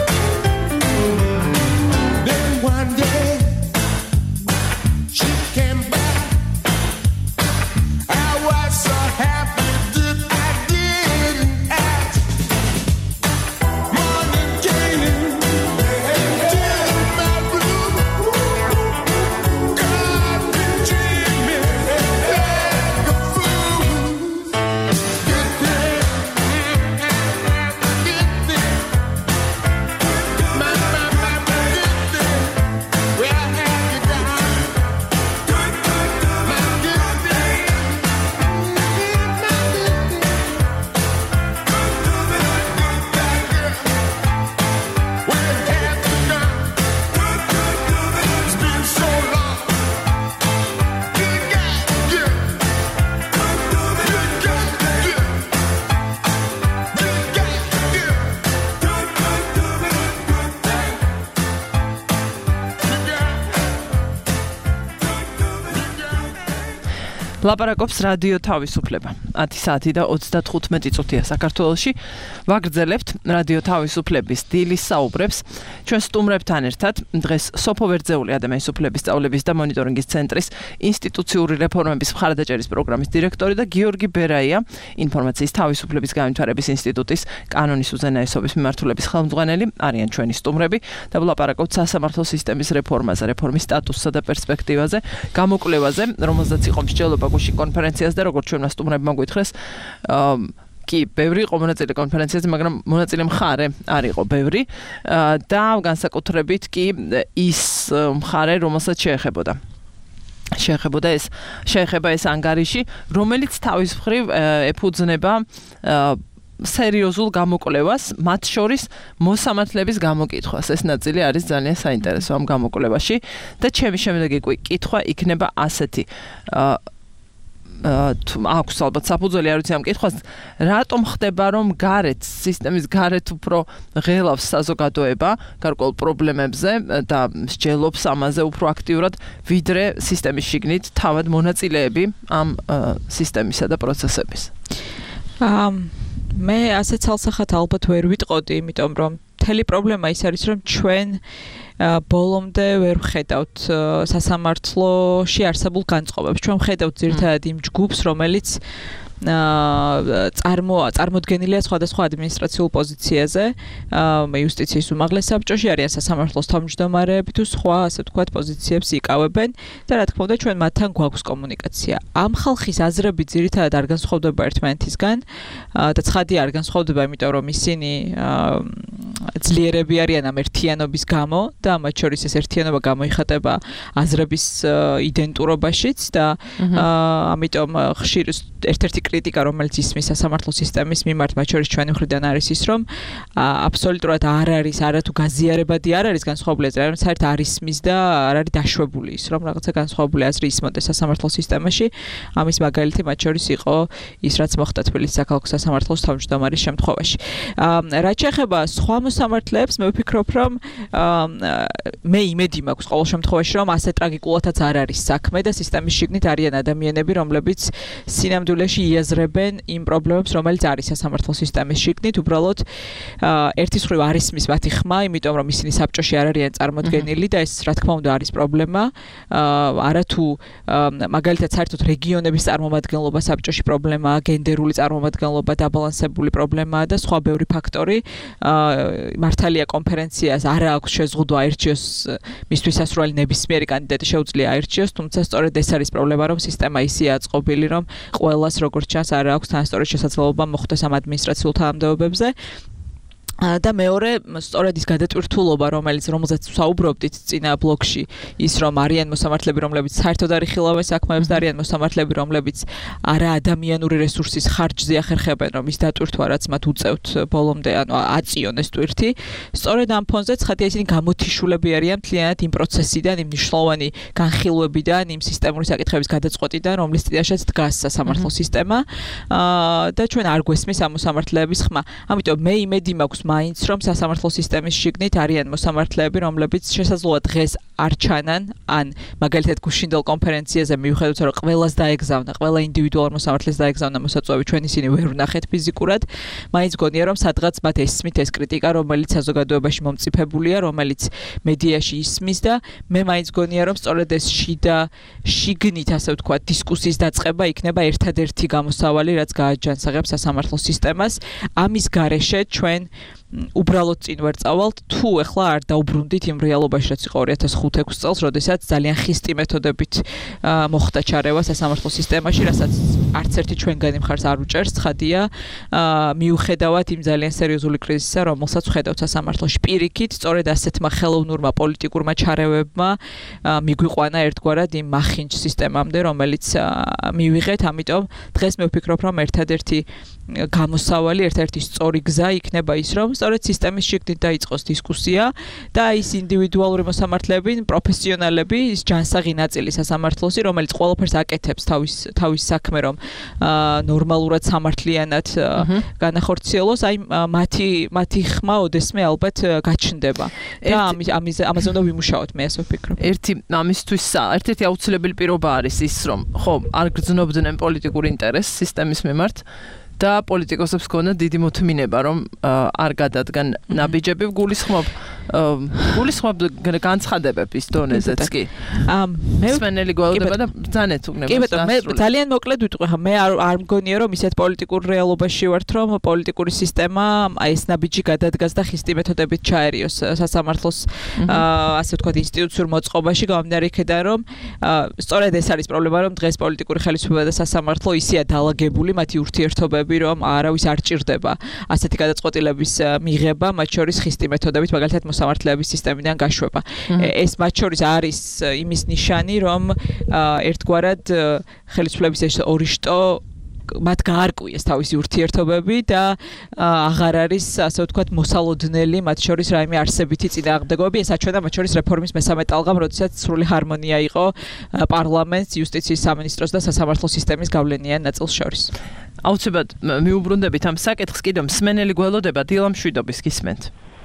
She came ლაპარაკობს რადიო თავისუფლება. ათი საათი და ოცდათხუთმეტი წუთია საქართველოში. ვაგრძელებთ რადიო თავისუფლების დილის საუბრებს. ჩვენ სტუმრებთან ერთად დღეს სოფო ვერძეული ადამიანის უფლების სწავლების და მონიტორინგის ცენტრის ინსტიტუციური რეფორმების მხარდაჭერის პროგრამის დირექტორი და გიორგი ბერაია, ინფორმაციის თავისუფლების განვითარების ინსტიტუტის კანონის უზენაესობის მიმართულების ხელმძღვანელი, არიან ჩვენი სტუმრები და ვლაპარაკობთ სასამართლო სისტემის რეფორმაზე, რეფორმის სტატუსსა და პერსპექტივაზე, გამოკვლევაზე, რომელზეც იყო მსჯელობა გუშინ კონფერენციაზე და როგორც ჩვენმა სტუმრებმა გითხრეს, კი, ბევრი იყო მონაწილე კონფერენციაზე, მაგრამ მონაწილე მხარე არ იყო ბევრი და განსაკუთრებით კი ის მხარე, რომელსაც შეეხებოდა. შეეხებოდა ეს, შეეხება ეს ანგარიში, რომელიც თავის მხრივ ეფუძნება სერიოზულ გამოკვლევას, მათ შორის მოსამართლეების გამოკითხვას. ეს ნაწილი არის ძალიან საინტერესო ამ გამოკვლევაში და ჩემი შემდეგი კითხვა იქნება ასეთი. აქვს ალბათ საფუძველი არ ვიცი ამ კითხვას, რატომ ხდება რომ გარეთ სისტემის გარეთ უფრო ღელავს საზოგადოება გარკვეულ პრობლემებზე და მსჯელობს ამაზე უფრო აქტიურად ვიდრე სისტემის შიგნით თავად მონაწილეები ამ სისტემისა და პროცესების. მე ასე ცალსახად ალბათ ვერ ვიტყოდი, იმიტომ რომ მთელი პრობლემა ის არის, რომ ჩვენ ბოლომდე ვერ ვხედავთ სასამართლოში არსებულ განწყობებს. ჩვენ ვხედავთ ძირითადად იმ ჯგუფს, რომელიც წარმო წარმოდგენილია სხვადასხვა ადმინისტრაციულ პოზიციაზე, იუსტიციის უმაღლეს საბჭოში არიან სასამართლოს თავმჯდომარეები თუ სხვა, ასე ვთქვათ, პოზიციებს იკავებენ და რა თქმა უნდა ჩვენ მათთან გვაქვს კომუნიკაცია. ამ ხალხის აზრები ძირითადად არ განსხვავდება ერთმანეთისგან და ცხადია არ განსხვავდება, იმიტომ რომ ისინი ძლიერები არიან ამ ერთიანობის გამო და მათ შორის ეს ერთიანობა გამოიხატება აზრების იდენტურობაშიც და ამიტომ ხშირ ერთ-ერთი კრიტიკა, რომელიც ისმის სასამართლო სისტემის მიმართ, მათ შორის ჩვენი მხრიდან არის ის, რომ აბსოლუტურად არ არის, არათუ გაზიარებადი არ არის განსხვავებული აზრი, არამედ საერთოდ არ ისმის და არ არის დაშვებული ის, რომ რაღაცა განსხვავებული აზრი ისმოდეს სასამართლო სისტემაში. ამის მაგალითი მათ შორის იყო ის, რაც მოხდა თბილისის საქალაქო სასამართლოს თავმჯდომარის შემთხვევაში. რაც შეეხება სხვა მოსამართლეებს, მე ვფიქრობ, რომ მე იმედი მაქვს ყოველ შემთხვევაში, რომ ასე ტრაგიკულადაც არ არის საქმე და სისტემის შიგნით არიან ადამიანები, რომლებიც სინამდვილეში იაზრებენ იმ პრობლემებს, რომელიც არის სასამართლო სისტემის შიგნით, უბრალოდ ერთის მხრივ არის მის მათი ხმა, იმიტომ რომ ისინი საბჭოში არ არიან წარმოდგენილი და ეს რა თქმა უნდა არის პრობლემა. არათუ მაგალითად საერთოდ რეგიონების წარმომადგენლობა საბჭოში პრობლემაა, გენდერული წარმომადგენლობა დაბალანსებული პრობლემაა და სხვა ბევრი ფაქტორი. მართალია კონფერენციას არ აქვს შეზღუდვა აირჩიოს მისთვის სასურველი ნებისმიერი კანდიდატი შეუძლია აირჩიოს, თუმცა სწორედ ეს არის პრობლემა, რომ სისტემა ისეა აწყობილი, რომ ყველას როგორც ჩანს არ აქვს თანასწორი შესაძლებლობა მოხვდეს ამ ადმინისტრაციულ თანამდებობებზე. და მეორე, სწორედ ის გადატვირთულობა, რომელიც რომელზეც საუბრობდით წინა ბლოკში, ის რომ არიან მოსამართლეები, რომლებიც საერთოდ არ იხილავენ საქმეებს და არიან მოსამართლეები, რომლებიც არა ადამიანური რესურსის ხარჯზე ახერხებენ, რომ ის დატვირთვა, რაც მათ უწევთ ბოლომდე, ანუ აწიონ ეს ტვირთი. სწორედ ამ ფონზე ცხადია ისინი გამოთიშულები არიან მთლიანად იმ პროცესიდან, იმ მნიშვნელოვანი განხილვებიდან, იმ სისტემური საკითხების გადაწყვეტიდან, რომლის წინაშეც დგას სასამართლო სისტემა და ჩვენ არ გვესმის ამ მოსამართლეების ხმა. ამიტომ მე იმედი მაქვს მაინც რომ სასამართლო სისტემის შიგნით არიან მოსამართლეები, რომლებიც შესაძლოა დღეს არ ჩანან, ან მაგალითად გუშინდელ კონფერენციაზე მივხვდით, რომ ყველას დაეგზავნა, ყველა ინდივიდუალურ მოსამართლეს დაეგზავნა მოსაწვევი, ჩვენ ისინი ვერ ვნახეთ ფიზიკურად. მაინც გონია რომ სადღაც მათ ესმით ეს კრიტიკა, რომელიც საზოგადოებაში მომწიფებულია, რომელიც მედიაში ისმის და მე მაინც გონია რომ სწორედ ეს შიდა შიგნით, ასე ვთქვათ, დისკუსიის დაწყება იქნება ერთადერთი გამოსავალი, რაც გააჯანსაღებს სასამართლო სისტემას. ამის გარეშე ჩვენ უბრალოდ წინ ვერ წავალთ, თუ ეხლა არ დაუბრუნდით იმ რეალობაში, რაც იყო ორი ათას ხუთი ექვსი წელს, როდესაც ძალიან ხისტი მეთოდებით მოხდა ჩარევა სასამართლო სისტემაში, რასაც არც ერთი ჩვენგანი მხარს არ უჭერს, ცხადია, მიუხედავად იმ ძალიან სერიოზული კრიზისისა, რომელსაც ვხედავთ სასამართლოში. პირიქით, სწორედ ასეთმა ხელოვნურმა პოლიტიკურმა ჩარევებმა მიგვიყვანა ერთგვარად იმ მახინჯ სისტემამდე, რომელიც მივიღეთ, ამიტომ დღეს მე ვფიქრობ, რომ ერთადერთი გამოსავალი, ერთ-ერთი სწორი გზა იქნება ის, რომ სწორედ სისტემის შიგნით დაიწყოს დისკუსია და ის ინდივიდუალური მოსამართლეები, პროფესიონალები, ის ჯანსაღი ნაწილი სასამართლოსი, რომელიც ყველაფერს აკეთებს თავის თავის საქმე, რომ ნორმალურად სამართლიანად განახორციელოს, აი მათი მათი ხმა ოდესმე ალბათ გაჩნდება. და ამის ამაზე უნდა ვიმუშაოთ, მე ასე ვფიქრობ. ერთი ამისთვის ერთ-ერთი აუცილებელი პირობა არის ის, რომ ხო, არ გრძნობდნენ პოლიტიკურ ინტერესს სისტემის მიმართ და პოლიტიკოსებს ქონდა დიდი მოთმინება, რომ არ გადადგან ნაბიჯები, გულისხმობ გულისხმობ განცხადებების დონეზეც კი. მე მსმენელი გველოდება და ბრძანეთ უგნებას. კი ბატონო, მე ძალიან მოკლედ ვიტყვი, ხა მე არ არ მგონია რომ ისეთ პოლიტიკურ რეალობაში ვართ, რომ პოლიტიკური სისტემა ეს ნაბიჯი გადადგას და ხისტი მეთოდებით ჩაერიოს სასამართლოს ასე ვთქვათ ინსტიტუციურ მოწყობაში, გამომდინარე იქედან რომ სწორედ ეს არის პრობლემა, რომ დღეს პოლიტიკური ხელისუფლება და სასამართლო ისეა დაალაგებული მათი ურთიერთობები, რომ არავის არ ჭირდება ასეთი გადაწყვეტილების მიღება, მათ შორის ხისტი მეთოდებით, მაგალითად მოსამართლეების სისტემიდან გაშვება. ეს მათ შორის არის იმის ნიშანი, რომ ერთგვარად ხელისუფლების ეს ორი შტო მათ გაარკვიეს თავისი ურთიერთობები და აღარ არის ასე ვთქვათ მოსალოდნელი მათ შორის რაიმე არსებითი წინააღმდეგობები. ეს აჩვენა მათ შორის რეფორმის მესამე ტალღამ, როდესაც სრული ჰარმონია იყო პარლამენტს, იუსტიციის სამინისტროს და სასამართლო სისტემის გავლენიან ნაწილს შორის. აუცილებლად მიუბრუნდებით ამ საკითხს, კიდევ მსმენელი გველოდება დილა მშვიდობის გისმენთ.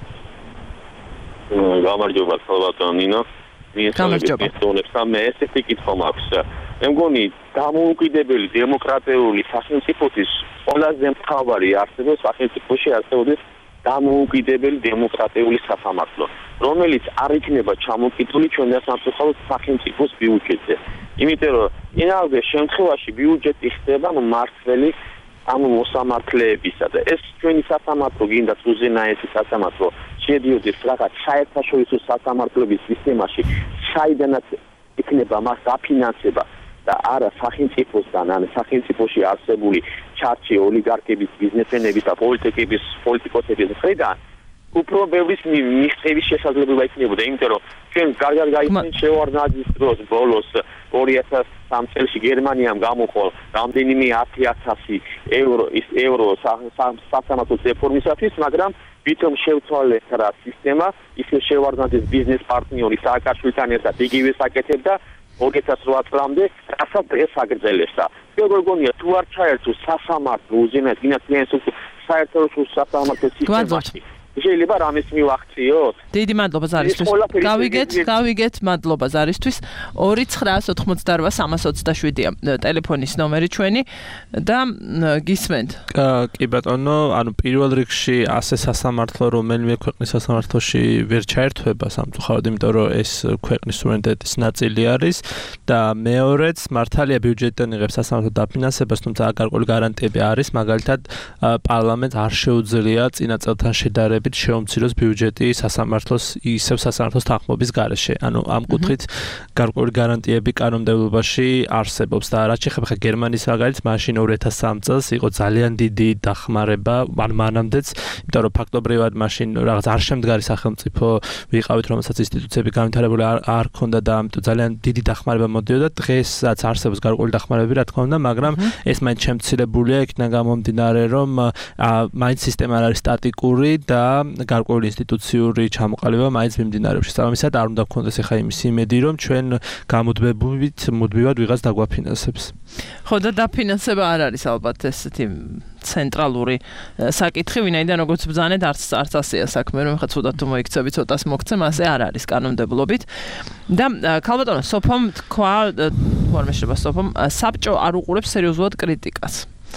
გამარჯობა ხალბატონ ნინო. გამარჯობა. მე ესეთი კითხვა მაქვს. მე მგონი დამოუკიდებელი დემოკრატიული სახელმწიფოების ყველაზე მთავარი არსება სახელმწიფოში არსებობს დამოუკიდებელი დემოკრატიული სასამართლო, რომელიც არ იქნება ჩამოკიდული ჩვენი სამწუხაროდ სახელმწიფოს ბიუჯეტზე. იმიტომ რომ ინალზე შემთხვევაში ბიუჯეტი ხდება მმართველი ამ მოსამართლეებისა და ეს ჩვენი სასამართლო გინდა უზენაესი სასამართლო შედიოდეს რაღაც საერთაშორისო სასამართლოების სისტემაში, საიდანაც იქნება მას დაფინანსება და არა სახელმწიფოსგან, ან სახელმწიფოში არსებული ჩარჩი ოლიგარქების, ბიზნესმენების და პოლიტიკების, პოლიტიკოსების მხრიდან უფრო ბევრი მიღწევის შესაძლებლობა იქნებოდა, იმიტომ რომ ჩვენ კარგად გაიცნით შევარდნაძის დროს ბოლოს ორი ათას სამ წელს გერმანიამ გამოყო რამდენიმე ათი ათასი ევრო ის ევრო სასამართლოს რეფორმისათვის, მაგრამ ვითომ შევცვალეთ რა სისტემა, ისე შევარდნაძის ბიზნეს პარტნიორი სააკაშვილთან ერთად იგივე საკეთებდა ორი ათას რვა წლამდე, რასაც ეს აგრძელებდა. როგორ გონია თუ არ ჩაერთო სასამართლო უზენაეს გინაცლიანს საერთაშორისო სასამართლო სისტემაში შეიძლება რამეს მივახციოთ? დიდი მადლობა ზარისთვის. გავიგეთ, გავიგეთ, მადლობა ზარისთვის. ორი ცხრა ოთხმოცდარვა სამას ოცდაშვიდია ტელეფონის ნომერი ჩვენი და გისმენთ. კი ბატონო, ანუ პირველ რიგში ასე სასამართლო რომელიმე ქვეყნის სასამართლოში ვერ ჩაერთვება სამწუხაროდ, იმიტომ რომ ეს ქვეყნის სუვერენიტეტის ნაწილი არის და მეორეც მართალია ბიუჯეტიდან იღებს სასამართლო დაფინანსებას, თუმცა გარკვეული გარანტიები არის, მაგალითად პარლამენტს არ შეუძლია წინა წელთან შედარებით შეუმციროს ბიუჯეტი სასამართლოს ისევ სასამართლოს თანხმობის გარეშე. ანუ ამ კუთხით გარკვეული გარანტიები კანონმდებლობაში არსებობს და რაც შეეხება ხა გერმანიის მაგალითს, მაშინ ორი ათას სამ წელს იყო ძალიან დიდი დახმარება, ან მანამდეც, იმიტომ რომ ფაქტობრივად მაშინ რაღაც არ შემდგარი სახელმწიფო ვიყავით, რომელსაც ინსტიტუციები განვითარებული არ ქონდა და ამიტომ ძალიან დიდი დახმარება მოდიოდა. დღესაც არსებობს გარკვეული დახმარებები, რა თქმა უნდა, მაგრამ ეს მაინც შემცირებულია იქიდან გამომდინარე, რომ მაინც სისტემა არ არის სტატიკური და გარკვეული ინსტიტუციური ჩამოყალიბება მაინც მიმდინარეობს. შესაბამისად, არ უნდა გქონდეს ახლა იმის იმედი, რომ ჩვენ გამუდმებით მუდმივად ვიღაც დაგვაფინანსებს. ხო და დაფინანსება არ არის ალბათ ესეთი ცენტრალური საკითხი, ვინაიდან როგორც ბრძანეთ, არც არც ასეა საქმე, რომ ხა ცუდად თუ მოიქცები, ცოტას მოგცემ, ასე არ არის კანონმდებლობით. და ქალბატონო, სოფომ თქვა, თუ არ მეშრება სოფომ, საბჭო არ უყურებს სერიოზულად კრიტიკას.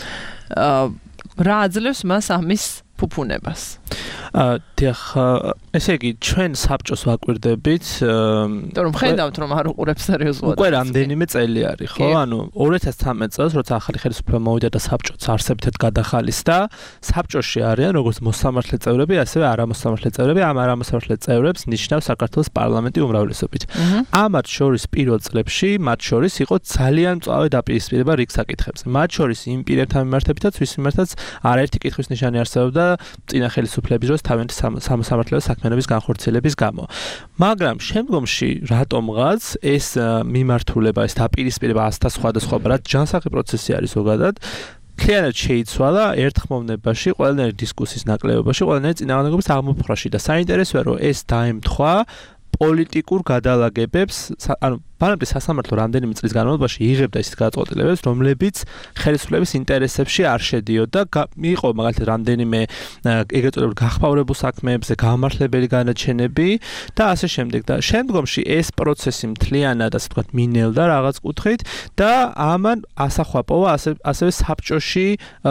რა აძლევს მას ამის ფუფუნებას? დიახ, ესე იგი, ჩვენ საბჭოს ვაკვირდებით, იმიტომ რომ ხედავთ, რომ არ უყურებს სერიოზულად. უკვე რამდენიმე წელი არის, ხო? ანუ ორი ათას ცხრამეტ წელს, როცა ახალი ხელისუფლება მოვიდა და საბჭოც არსებითად გადახალისდა, საბჭოში არიან როგორც მოსამართლე წევრები, ასევე არამოსამართლე წევრები. ამ არამოსამართლე წევრებს ნიშნავს საქართველოს პარლამენტი უმრავლესობით. ამათ შორის პირველ წლებში, მათ შორის იყო ძალიან მწვავე დაპირისპირება რიგ საკითხებზე. მათ შორის იმ პირებთან მიმართებითაც, ვის მიმართაც არაერთი კითხვის ნიშანი არსებობდა წინა ხელისუფლების დროს თავიანთი სამოსამართლეო საქმიანობის განხორციელების გამო. მაგრამ შემდგომში რატომღაც ეს მიმართულება, ეს დაპირისპირება ასთა სხვადასხვა, რაც ჯანსაღი პროცესი არის ზოგადად, მთლიანად შეიცვალა ერთხმოვნებაში, ყველანაირი დისკუსიის ნაკლებობაში, ყველანაირი წინააღმდეგობის აღმოფხვრაში და საინტერესოა რომ ეს დაემთხვა პოლიტიკურ გადალაგებებს, ანუ ბანაკის სასამართლო რამდენიმე წლის განმავლობაში იღებდა ისეთ გადაწყვეტილებებს, რომლებიც ხელისუფლების ინტერესებში არ შედიოდა. იყო მაგალითად რამდენიმე ეგრეთ წოდებულ გახმაურებულ საქმეებზე გამართლებელი განაჩენები და ასე შემდეგ. და შემდგომში ეს პროცესი მთლიანად, ასე ვთქვათ, მინელდა რაღაც კუთხით და ამან ასახვა პოვა ასევე საბჭოში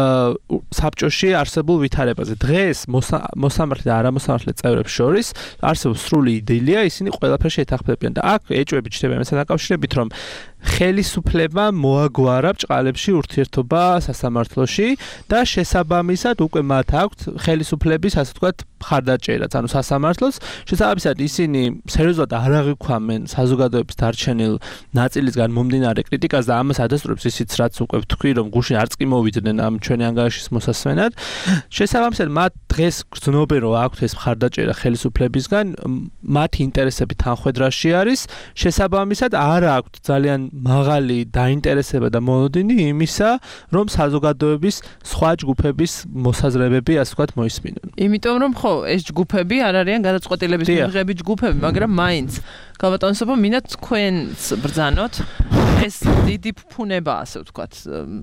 საბჭოში არსებულ ვითარებაზე. დღეს მოსამართლე და არამოსამართლე წევრებს შორის არსებობს სრული იდილია, ისინი ყველაფერში ეთანხმდებიან და აქ ეჭვები ჩნდება იმასთან დაკავშირებით, რომ ხელისუფლება მოაგვარა ბჭყალებში ურთიერთობა სასამართლოში და შესაბამისად უკვე მათ აქვთ ხელისუფლების, ასე ვთქვათ, მხარდაჭერაც, ანუ სასამართლოს. შესაბამისად ისინი სერიოზულად არ აღიქვამენ საზოგადოების დარჩენილ ნაწილისგან მომდინარე კრიტიკას და ამას ადასტურებს ისიც, რაც უკვე ვთქვი, რომ გუშინ არც კი მოვიდნენ ამ ჩვენი ანგარიშის მოსასმენად. შესაბამისად მათ დღეს გრძნობენ, რომ აქვთ ეს მხარდაჭერა ხელისუფლებისგან, მათი ინტერესები თანხვედრაში არის, შესაბამისად არ აქვთ ძალიან მაღალი დაინტერესება და მონოდინი იმისა, რომ საზოგადოების სხვა ჯგუფების მოსაზრებები, ასე ვთქვათ, მოისმინონ. იმიტომ რომ ხო, ეს ჯგუფები არ არიან გადაწყვეტილების მიღების ჯგუფები, მაგრამ მაინც გაბატონებო, მინდა თქვენს ბრძანოთ ეს დიდი ფუფუნება, ასე ვთქვათ,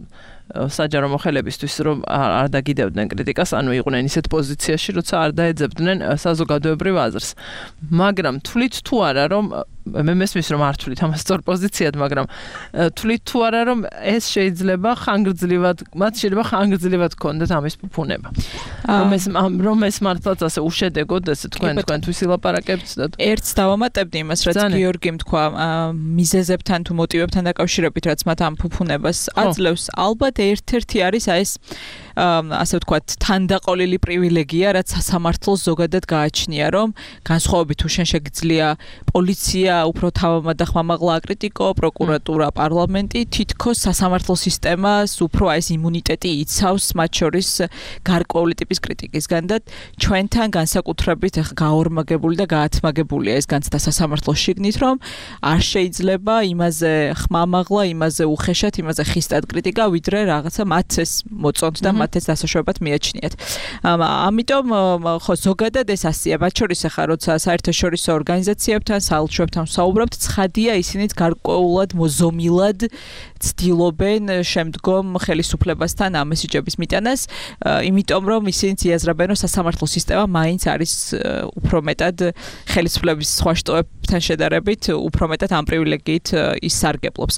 საჯარო მოხელებისთვის, რომ არ დაგიდევდნენ კრიტიკას, ანუ იყვნენ ისეთ პოზიციაში, როცა არ დაეძებდნენ საზოგადოებრივ აზრს. მაგრამ თვლით თუ არა, რომ მე მესმის რომ არ თვლით ამას სწორ პოზიციად, მაგრამ თვლით თუ არა, რომ ეს შეიძლება ხანგრძლივად, მათ შეიძლება ხანგრძლივად გქონდეთ ამის ფუფუნება. რომ ეს რომ ეს მართლაც ასე უშედეგოდ ესე თქვენ თქვენთვის ილაპარაკებთ და ერთს დავამატებდი იმას, რაც გიორგიმ თქვა, მიზეზებთან თუ მოტივებთან დაკავშირებით, რაც მათ ამ ფუფუნებას აძლევს. ალბათ ერთ-ერთი არის აი ეს ასე ვთქვათ, თანდაყოლილი პრივილეგია, რაც სასამართლოს ზოგადად გააჩნია, რომ განსხვავებით თუ შენ შეგიძლია პოლიცია უფრო თავმადა და ხმამაღლა აკრიტიკო, პროკურატურა, პარლამენტი, თითქოს სასამართლო სისტემას უფრო აი ეს იმუნიტეტი იცავს, მათ შორის გარკვეული ტიპის კრიტიკისგან და ჩვენთან განსაკუთრებით გაორმაგებული და გაათმაგებულია ეს განცდა სასამართლოს შიგნით, რომ არ შეიძლება იმაზე ხმამაღლა, იმაზე უხეშად, იმაზე ხისტად კრიტიკა, ვიდრე რაღაცა მათ ეს მოწონთ და მათ ეს დასაშვებად მიაჩნიათ. ამიტომ ხო ზოგადად ეს ასია, მათ შორის ახლა როცა საერთაშორისო ორგანიზაციებთან, საელჩოებთან საუბრობთ, ცხადია ისინიც გარკვეულად მოზომილად ცდილობენ შემდგომ ხელისუფლებასთან ამ მესიჯების მიტანას, იმიტომ რომ ისინიც იაზრებენ, რომ სასამართლო სისტემა მაინც არის უფრო მეტად ხელისუფლების სხვა შტოებთან შედარებით, უფრო მეტად ამ პრივილეგიით ისარგებლობს.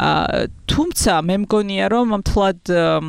თუმცა მე მგონია, რომ მთლად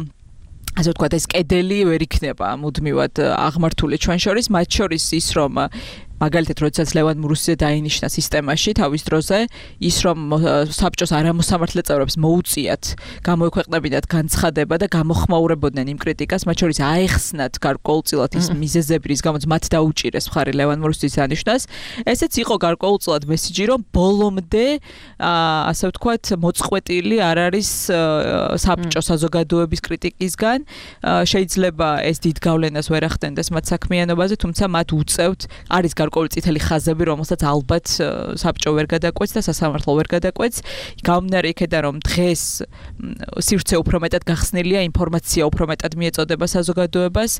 ასე ვთქვათ, ეს კედელი ვერ იქნება მუდმივად აღმართული ჩვენ შორის, მათ შორის ის, რომ მაგალითად, როდესაც ლევან მურუსიძე დაინიშნა სისტემაში თავის დროზე, ის რომ საბჭოს არამოსამართლე წევრებს მოუწიათ გამოექვეყნებინათ განცხადება და გამოხმაურებოდნენ იმ კრიტიკას, მათ შორის აეხსნათ გარკვეულწილად ის მიზეზები, რის გამოც მათ დაუჭირეს მხარი ლევან მურუსიძის დანიშვნას. ესეც იყო გარკვეულწილად მესიჯი, რომ ბოლომდე ასე ვთქვათ, მოწყვეტილი არ არის საბჭო საზოგადოების კრიტიკისგან. შეიძლება ეს დიდ გავლენას ვერ ახდენდეს მათ საქმიანობაზე, თუმცა მათ უწევთ არის გარკვეული წითელი ხაზები, რომელსაც ალბათ საბჭო ვერ გადაკვეთს და სასამართლო ვერ გადაკვეთს. გამომდინარე იქედან, რომ დღეს სივრცე უფრო მეტად გახსნილია, ინფორმაცია უფრო მეტად მიეწოდება საზოგადოებას,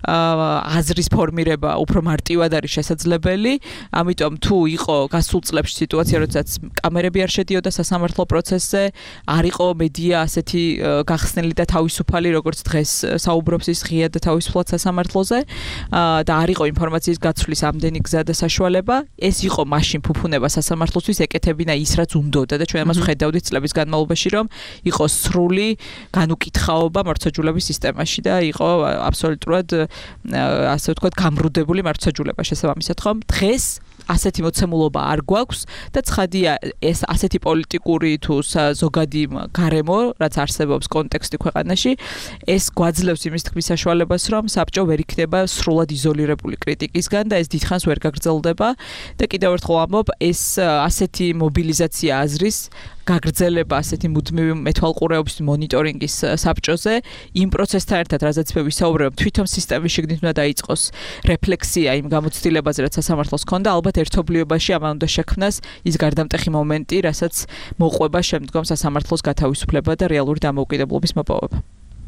აზრის ფორმირება უფრო მარტივად არის შესაძლებელი. ამიტომ თუ იყო გასულ წლებში სიტუაცია, როდესაც კამერები არ შედიოდა სასამართლო პროცესზე, არ იყო მედია ასეთი გახსნილი და თავისუფალი, როგორც დღეს საუბრობს ის ღიად და თავისუფლად სასამართლოზე და არ იყო ინფორმაციის გაცვლის ამდენი გზა და საშუალება, ეს იყო მაშინ ფუფუნება სასამართლოსთვის ეკეთებინა ის, რაც უნდოდა და ჩვენ ამას ვხედავდით წლების განმავლობაში, რომ იყო სრული განუკითხაობა მართლმსაჯულების სისტემაში და იყო აბსოლუტურად ასე ვთქვათ, გამრუდებული მართლმსაჯულება შესაბამისად, ხომ? დღეს ასეთი მოცემულობა არ გვაქვს და ცხადია ეს ასეთი პოლიტიკური თუ ზოგადი გარემო, რაც არსებობს კონტექსტი ქვეყანაში, ეს გვაძლევს იმის თქმის საშუალებას, რომ საბჭო ვერ იქნება სრულად იზოლირებული კრიტიკისგან და ეს დიდხანს ვერ გაგრძელდება და კიდევ ერთხელ ვამბობ, ეს ასეთი მობილიზაცია აზრის გაგრძელება ასეთი მუდმივი მეთვალყურეობის მონიტორინგის საბჭოზე იმ პროცესთან ერთად, რაზეც მე ვისაუბრებ, თვითონ სისტემის შიგნით უნდა დაიწყოს რეფლექსია იმ გამოცდილებაზე, რაც სასამართლოს ჰქონდა, ალბათ ერთობლიობაში ამან უნდა შექმნას ის გარდამტეხი მომენტი, რასაც მოყვება შემდგომ სასამართლოს გათავისუფლება და რეალური დამოუკიდებლობის მოპოვება.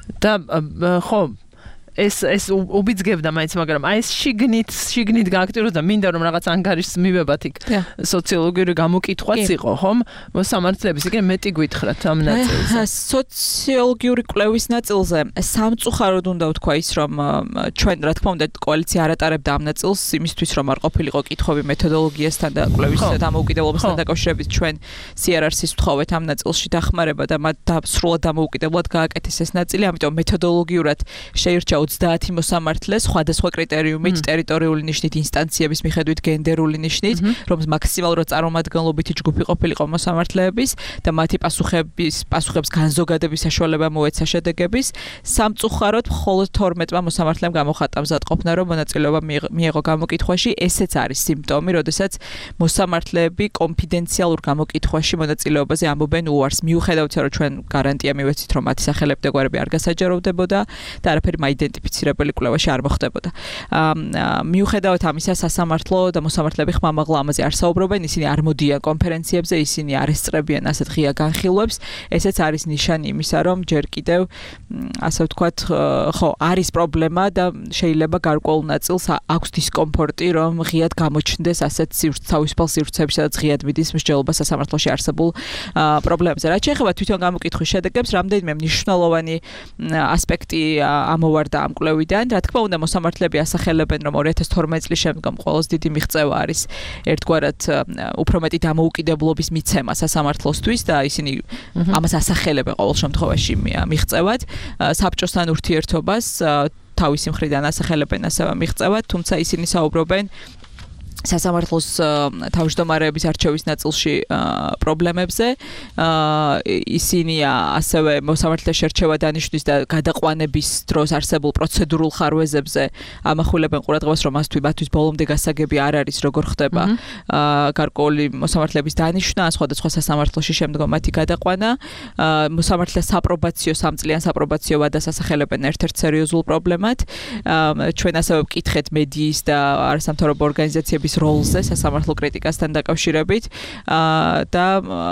და ხო ეს ეს უბიძგებდა მაინც, მაგრამ აი ეს შიგნით შიგნით გააქტიურდა, მინდა რომ რაღაც ანგარიშს მივებათ იქ სოციოლოგიური გამოკითხვაც იყო, ხომ? მოსამართლეების იქ მეტი გითხრათ ამ ნაწილზე. სოციოლოგიური კვლევის ნაწილზე სამწუხაროდ უნდა ვთქვა ის, რომ ჩვენ რა თქმა უნდა კოალიცია არ ატარებდა ამ ნაწილს იმისთვის, რომ არ ყოფილიყო კითხვები მეთოდოლოგიასთან და კვლევის დამოუკიდებლობასთან დაკავშირებით, ჩვენ სი არ ар-ს ვთხოვეთ ამ ნაწილში დახმარება და მათ სრულად დამოუკიდებლად გააკეთეს ეს ნაწილი, ამიტომ მეთოდოლოგიურად შეირჩა ოცდაათი მოსამართლე სხვადასხვა კრიტერიუმით, ტერიტორიული ნიშნით, ინსტანციების მიხედვით, გენდერული ნიშნით, რომ მაქსიმალურად წარმომადგენლობითი ჯგუფი ყოფილიყო მოსამართლეების და მათი პასუხების, პასუხებს განზოგადების საშუალება მოეცა შედეგების. სამწუხაროდ მხოლოდ თორმეტმა მოსამართლემ გამოხატა მზადყოფნა, რომ მონაწილეობა მიიღო გამოკითხვაში, ესეც არის სიმპტომი, როდესაც მოსამართლეები კონფიდენციალურ გამოკითხვაში მონაწილეობაზე ამბობენ უარს, მიუხედავად რომ ჩვენ გარანტია მივეცით, რომ მათი სახელები და გვარები არ გასაჯაროვდებოდა და არაფერი მაიდენტიფიცირებელი კვლევაში არ მოხდებოდა. მიუხედავად ამისა, სასამართლო და მოსამართლეები ხმამაღლა ამაზე არ საუბრობენ, ისინი არ მოდიან კონფერენციებზე, ისინი არ ესწრებიან ასეთ ღია განხილვებს. ესეც არის ნიშანი იმისა, რომ ჯერ კიდევ ასე ვთქვათ, ხო, არის პრობლემა და შეიძლება გარკვეულ ნაწილს აქვს დისკომფორტი, რომ ღიად გამოჩნდეს ასეთ თავისუფალ სივრცეებში, სადაც ღიად მიდის მსჯელობა სასამართლოში არსებულ პრობლემებზე. რაც შეეხება თვითონ გამოკითხვის შედეგებს, რამდენიმე მნიშვნელოვანი ასპექტი ამოვარდა ამ კვლევიდან. რა თქმა უნდა, მოსამართლეები ასახელებენ, რომ ორი ათას თორმეტი წლის შემდგომ ყველაზე დიდი მიღწევა არის ერთგვარად უფრო მეტი დამოუკიდებლობის მიცემა სასამართლოსთვის და ისინი ამას ასახელებენ ყოველ შემთხვევაში მიღწევად. საბჭოსთან ურთიერთობას თავისი მხრიდან ასახელებენ ასევე მიღწევად, თუმცა ისინი საუბრობენ სასამართლოს თავმჯდომარეების არჩევის ნაწილში პრობლემებზე. ისინი ასევე მოსამართლეს შერჩევა დანიშნვის და გადაყვანების დროს არსებულ პროცედურულ ხარვეზებზე ამახვილებენ ყურადღებას, რომ მასთვის ბოლომდე გასაგები არ არის, როგორ ხდება გარკვეული მოსამართლეების დანიშვნა, სხვადასხვა სასამართლოში შემდგომ მათი გადაყვანა. მოსამართლეს საპრობაციო სამწლიან საპრობაციო ვადას ასახელებენ ერთ-ერთ სერიოზულ პრობლემად. ჩვენ ასევე ვკითხეთ მედიის და არასამთავრობო ორგანიზაციების როლზე სასამართლო კრიტიკასთან დაკავშირებით და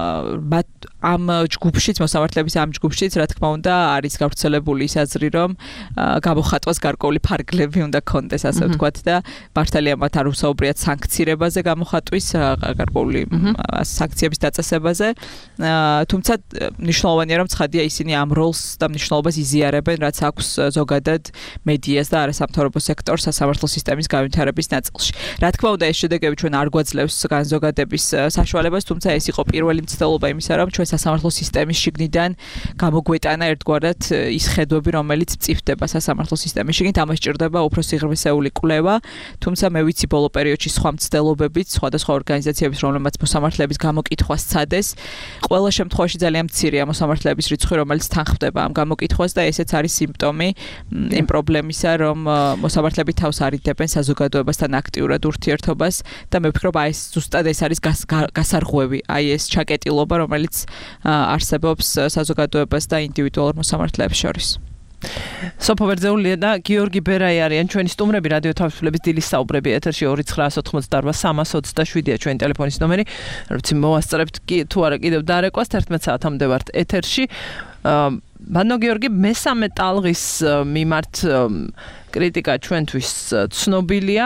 ამ ჯგუფშიც მოსამართლეების ამ ჯგუფშიც რა თქმა უნდა არის გავრცელებული ის აზრი, რომ გამოხატვას გარკვეული ფარგლები უნდა კონდეს, ასე ვთქვათ და მართალია მათ არ უსაუბრიათ სანქცირებაზე გამოხატვის, გარკვეული სანქციების დაწესებაზე, თუმცა მნიშვნელოვანია რომ ცხადია ისინი ამ როლს და მნიშვნელობას იზიარებენ, რაც აქვს ზოგადად მედიას და არასამთავრობო სექტორს სასამართლო სისტემის განვითარების ნაწილში. რა თქმა უნდა ეს შედეგები ჩვენ არ გვაძლევს განზოგადების საშუალებას, თუმცა ეს იყო პირველი მცდელობა იმისა, რომ ჩვენ სასამართლო სისტემის შიგნიდან გამოგვეტანა ერთგვარად ის ხედვები, რომელიც მწიფდება სასამართლო სისტემის შიგნით, ამას ჭირდება უფრო სიღრმისეული კვლევა, თუმცა მე ვიცი ბოლო პერიოდში სხვა მცდელობებით, სხვადასხვა ორგანიზაციების, რომლებმაც მოსამართლეების გამოკითხვას სცადეს, ყველა შემთხვევაში ძალიან მცირეა მოსამართლეების რიცხვი, რომელიც თანხმდება ამ გამოკითხვას და ესეც არის სიმპტომი იმ პრობლემისა, რომ მოსამართლეები თავს არიდებენ საზოგადოებასთან აქტიურად ურთიერთობას და მე ვფიქრობ, აი ეს ზუსტად ეს არის გასარღვევი, აი ეს ჩაკეტილობა, რომელიც არსებობს საზოგადოებას და ინდივიდუალურ მოსამართლეებს შორის. სოფო ვერძეულია და გიორგი ბერაი არიან ჩვენი სტუმრები რადიო თავისუფლების დილის საუბრები ეთერში ორი ცხრა ოთხმოცდაოთხ სამას ოცდაშვიდია ჩვენი ტელეფონის ნომერი. როცა მოვასწრებთ თუ არა კიდევ დარეკვას თერთმეტ საათამდე ვართ ეთერში. ბანო გიორგი, მესამე ტალღის მიმართ კრიტიკა ჩვენთვის ცნობილია.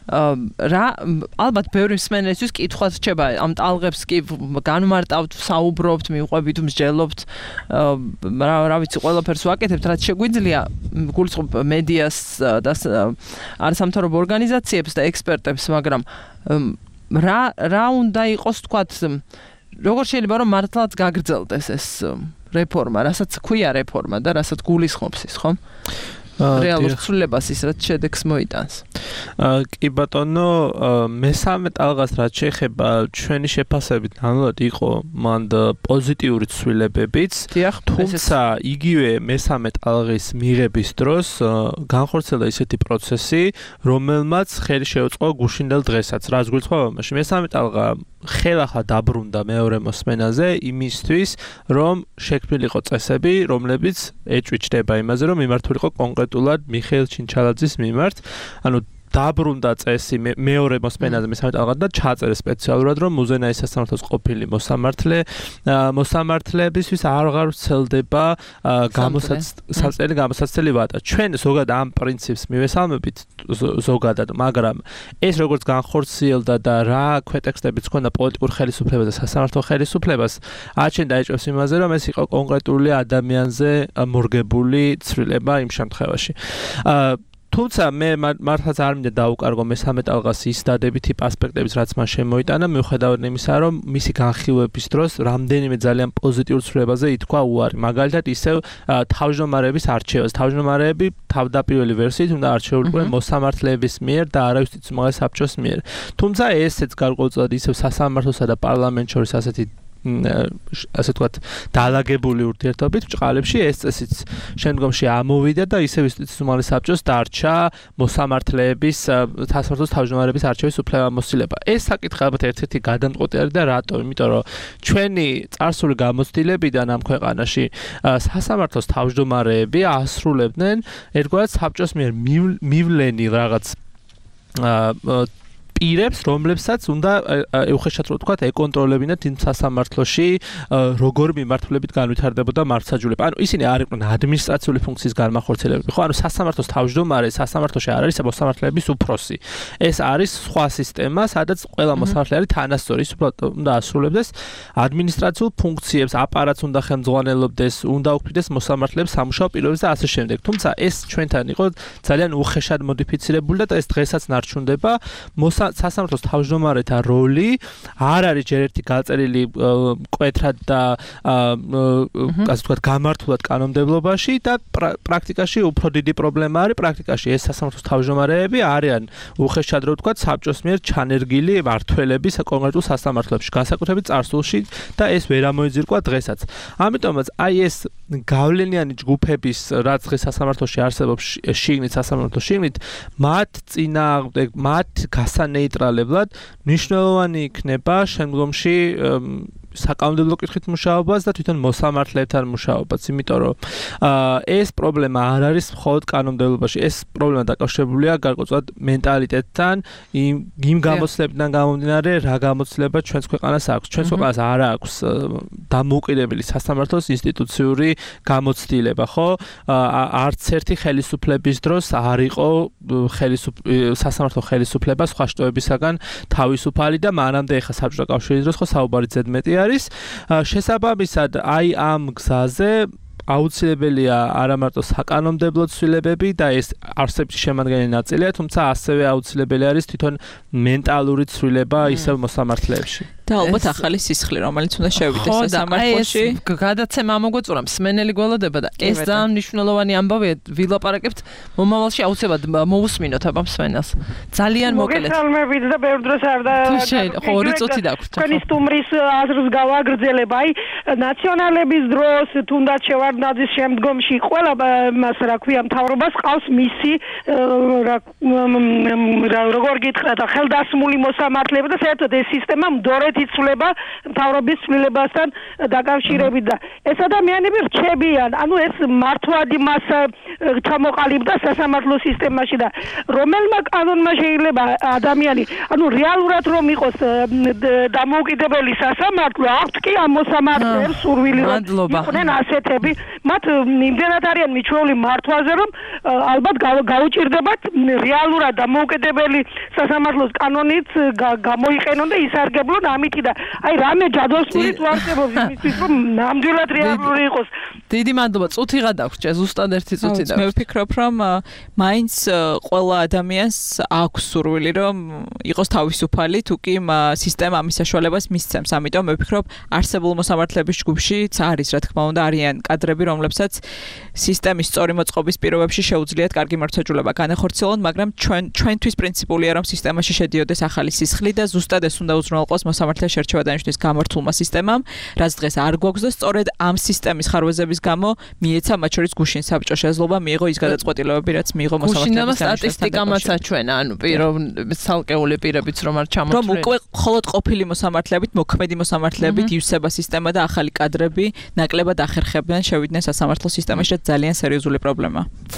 რა ალბათ ბევრი მსმენელისთვის კითხვა რჩება, ამ ტალღებს კი განმარტავთ, საუბრობთ, მიუყვებით, მსჯელობთ, რა რა ვიცი, ყველაფერს ვაკეთებთ, რაც შეგვიძლია, გულისხმობ მედიას და არასამთავრობო ორგანიზაციებს და ექსპერტებს, მაგრამ რა რა უნდა იყოს, თქვათ, როგორ შეიძლება რომ მართლაც გაგრძელდეს ეს რეფორმა, რასაც ქვია რეფორმა და რასაც გულისხმობს ის, ხო? რეალურ ცვლილებას ის რაც შედეგს მოიტანს. კი ბატონო, მესამე ტალღას რაც შეეხება ჩვენი შეფასებით ნამდვილად იყო მან პოზიტიური ცვლილებებიც, თუმცა იგივე მესამე ტალღის მიღების დროს განხორციელდა ისეთი პროცესი, რომელმაც ხელი შეუწყო გუშინდელ დღესაც. რას გულისხმობ ამაში? მესამე ტალღა ხელახლა დაბრუნდა მეორე მოსმენაზე იმისთვის, რომ შექმნილიყო წესები, რომლებიც ეჭვი ჩდება იმაზე, რომ მიმართულიყო კონკრეტულად მიხეილ ჩინჩალაძის მიმართ. ანუ დაბრუნდა წესი მეორე მოსმენაზე მესამე ტალღად და ჩაწერეს სპეციალურად რომ უზენაეს სასამართლოს ყოფილი მოსამართლე მოსამართლებისთვის აღარ ვრცელდება გამოსაცდელი გამოსაცდელი ვადა. ჩვენ ზოგადად ამ პრინციპს მივესალმებით ზოგადად, მაგრამ ეს როგორც განხორციელდა და რა ქვეტექსტებიც ჰქონდა პოლიტიკურ ხელისუფლებას და სასამართლო ხელისუფლებას, აჩვენდა ეჭვს იმაზე, რომ ეს იყო კონკრეტული ადამიანზე მორგებული ცვლილება იმ შემთხვევაში. თუმცა მე მართლაც არ მინდა დაუკარგო მესამე ტალღას ის დადებითი ასპექტებიც რაც მან შემოიტანა, მიუხედავად იმისა, რომ მისი განხილვების დროს რამდენიმე ძალიან პოზიტიურ ცვლილებაზე ითქვა უარი. მაგალითად, ისევ თავმჯდომარეების არჩევას. თავმჯდომარეები თავდაპირველი ვერსიით უნდა არჩეულიყო მოსამართლეების მიერ და არა იუსტიციის უმაღლეს საბჭოს მიერ. თუმცა ესეც გარკვეულწილად ისევ სასამართლოსა და პარლამენტს შორის ასეთი ასე ვთქვათ, დაალაგებული ურთიერთობით ბჭყალებში ეს წესიც შემდგომში ამოვიდა და ისევ იუსტიციის უმაღლეს საბჭოს დარჩა მოსამართლეების სასამართლოს თავმჯდომარეების არჩევის უფლებამოსილება. ეს საკითხი ალბათ ერთ-ერთი გადამწყვეტი არის და რატო? იმიტომ რომ ჩვენი წარსული გამოცდილებიდან ამ ქვეყანაში სასამართლოს თავმჯდომარეები ასრულებდნენ ერთგვარად საბჭოს მიერ მივლენილ რაღაც პირებს, რომლებსაც უნდა უხეშად რო ვთქვათ, ეკონტროლებინათ იმ სასამართლოში როგორ მიმართულებით განვითარდებოდა მართლმსაჯულება. ანუ ისინი არ იყვნენ ადმინისტრაციული ფუნქციის განმახორციელებები, ხო? ანუ სასამართლოს თავმჯდომარე სასამართლოში არ არის მოსამართლეების უფროსი. ეს არის სხვა სისტემა, სადაც ყველა მოსამართლე არის თანასწორი, ის უბრალოდ უნდა ასრულებდეს ადმინისტრაციულ ფუნქციებს, აპარატს უნდა ხელმძღვანელობდეს, უნდა უქმნიდეს მოსამართლეებს სამუშაო პირობებს და ასე შემდეგ. თუმცა ეს ჩვენთან იყო ძალიან უხეშად მოდიფიცირებული და ეს დღესაც ნარჩუნდება. სასამართლოს თავმჯდომარეთა როლი არ არის ჯერ ერთი გაწერილი მკვეთრად და ასე ვთქვათ გამართულად კანონმდებლობაში და პრაქტიკაში უფრო დიდი პრობლემა არის პრაქტიკაში ეს სასამართლოს თავმჯდომარეები არიან უხეშად რო ვთქვათ საბჭოს მიერ ჩანერგილი მმართველები კონკრეტულ სასამართლოებში განსაკუთრებით წარსულში და ეს ვერ ამოიძირკვა დღესაც. ამიტომაც აი ეს გავლენიანი ჯგუფების რაც დღეს სასამართლოში არსებობს შიგნით სასამართლოს შიგნით მათ წინააღმდეგ მათ გასანეიტრალებლად მნიშვნელოვანი იქნება შემდგომში საკანონმდებლო კითხვით მუშაობას და თვითონ მოსამართლეებთან მუშაობას, იმიტომ რომ ეს პრობლემა არ არის მხოლოდ კანონმდებლობაში, ეს პრობლემა დაკავშირებულია გარკვეულწილად მენტალიტეტთან, იმ იმ გამოცდილებიდან გამომდინარე, რა გამოცდილება ჩვენს ქვეყანას აქვს. ჩვენს ქვეყანას არ აქვს დამოუკიდებელი სასამართლოს ინსტიტუციური გამოცდილება, ხო? არც ერთი ხელისუფლების დროს არ იყო სასამართლო ხელისუფლება სხვა შტოებისაგან თავისუფალი და მანამდე ეხა საბჭოთა კავშირის დროს ხო საუბარი ზედმეტია არის შესაბამისად აი ამ გზაზე აუცილებელია არა მარტო საკანონმდებლო ცვლილებები და ეს არსებითი შემადგენელი ნაწილია, თუმცა ასევე აუცილებელი არის თვითონ მენტალური ცვლილება ისევ მოსამართლეებში. და ალბათ ახალი სისხლი, რომელიც უნდა შევიდეს სასამართლოში. გადაცემა მოგვეწურა მსმენელი გველოდება და ეს ძალიან მნიშვნელოვანი ამბავია, ვილაპარაკებთ მომავალში აუცილებლად მოусმინოთ აბა მსმენელს. ძალიან მოკლედ. მოგესალმებით და ბევრ დროს არ და ხო, ორი წუთი დაგვჭირდა. თქვენი სტუმრის აზრს გავაგრძელებ, აი ნაციონალების დროს თუნდაც შევარდნაძის შემდგომში ყველა მას რა ქვია მთავრობას ყავს მისი როგორ გითხრათ, ხელდასმული მოსამართლეები და საერთოდ ეს სისტემა მდორედ იცვლება მთავრობის ცვლილებასთან დაკავშირებით და ეს ადამიანები რჩებიან, ანუ ეს მართვადი მასა ჩამოყალიბდა სასამართლო სისტემაში და რომელმა კანონმა შეიძლება ადამიანი, ანუ რეალურად რომ იყოს დამოუკიდებელი სასამართლო, აქვთ კი ამ მოსამართლეებს სურვილი რომ იყვნენ ასეთები, მათ იმდენად არიან მიჩვეული მართვაზე, რომ ალბათ გაუჭირდებათ რეალურად დამოუკიდებელი სასამართლოს კანონით გამოიყენონ და ისარგებლონ ამით და აი რამე ჯადოსნური თუ არსებობს იმისთვის რომ ნამდვილად რეალური იყოს. დიდი მადლობა, წუთი გადაგვრჩა, ზუსტად ერთი წუთი და მე ვფიქრობ რომ მაინც ყველა ადამიანს აქვს სურვილი რომ იყოს თავისუფალი, თუ კი სისტემა ამის საშუალებას მისცემს. ამიტომ მე ვფიქრობ არსებულ მოსამართლეების ჯგუფშიც არის რა თქმა უნდა არიან კადრები, რომლებსაც სისტემის სწორი მოწყობის პირობებში შეუძლიათ კარგი მართლმსაჯულება განახორციელონ, მაგრამ ჩვენ ჩვენთვის პრინციპულია რომ სისტემაში შედიოდეს ახალი სისხლი და ზუსტად ეს უნდა უზრუნველყოს მოსამართლეს შერჩევა დანიშნვის გამართულმა სისტემამ, რაც დღეს არ გვაქვს და სწორედ ამ სისტემის ხარვეზების გამო მიეცა მათ შორის გუშინ საბჭოს შესაძლებლობა მიიღო ის გადაწყვეტილებები, რაც მიიღო მოსამართლეების სტატისტიკამაც აჩვენა, ანუ პირო ცალკეული პირებიც რომ არ ჩამოთვლეს. რომ უკვე მხოლოდ ყოფილი მოსამართლეებით, მოქმედი მოსამართლეებით ივსება სისტემა და ახალი კადრები ნაკლებად ახერხებდნენ შევიდნენ სასამართლო სისტემაში, რაც ძალიან სერიოზული პრობლემაა.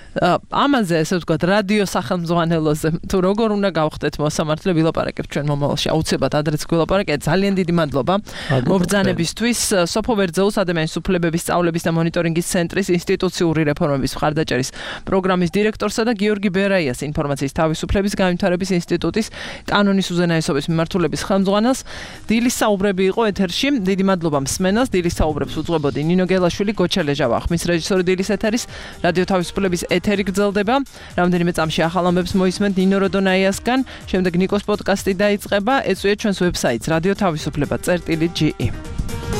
ამაზე ესე ვთქვათ რადიო სახელმძღვანელოზე თუ როგორ უნდა გავხდეთ მოსამართლე ვილაპარაკებთ ჩვენ მომავალში აუცილებლად ადრეც გვილაპარაკეთ ძალიან დიდი მადლობა მობრძანებისთვის სოფო ვერძეულს ადამიანის უფლებების სწავლების და მონიტორინგის ცენტრის ინსტიტუციური რეფორმების მხარდაჭერის პროგრამის დირექტორსა და გიორგი ბერაიას ინფორმაციის თავისუფლების განვითარების ინსტიტუტის კანონის უზენაესობის მიმართულების ხელმძღვანელს დილის საუბრები იყო ეთერში დიდი მადლობა მსმენელს დილის საუბრებს უძღვებოდი ნინო გელაშვილი გოჩა ლეჟავა ხმის რეჟისორი დილის ეთერის რადიო თავისუფლების ეთერი გრძელდება რამდენიმე წამში ახალ ამბებს მოისმენთ ნინო როდონაიასგან შემდეგ ნიკოს პოდკასტი დაიწყება ეწვიეთ ჩვენს ვებსაიტს რადიო თავისუფლება წერტილი ჯი ი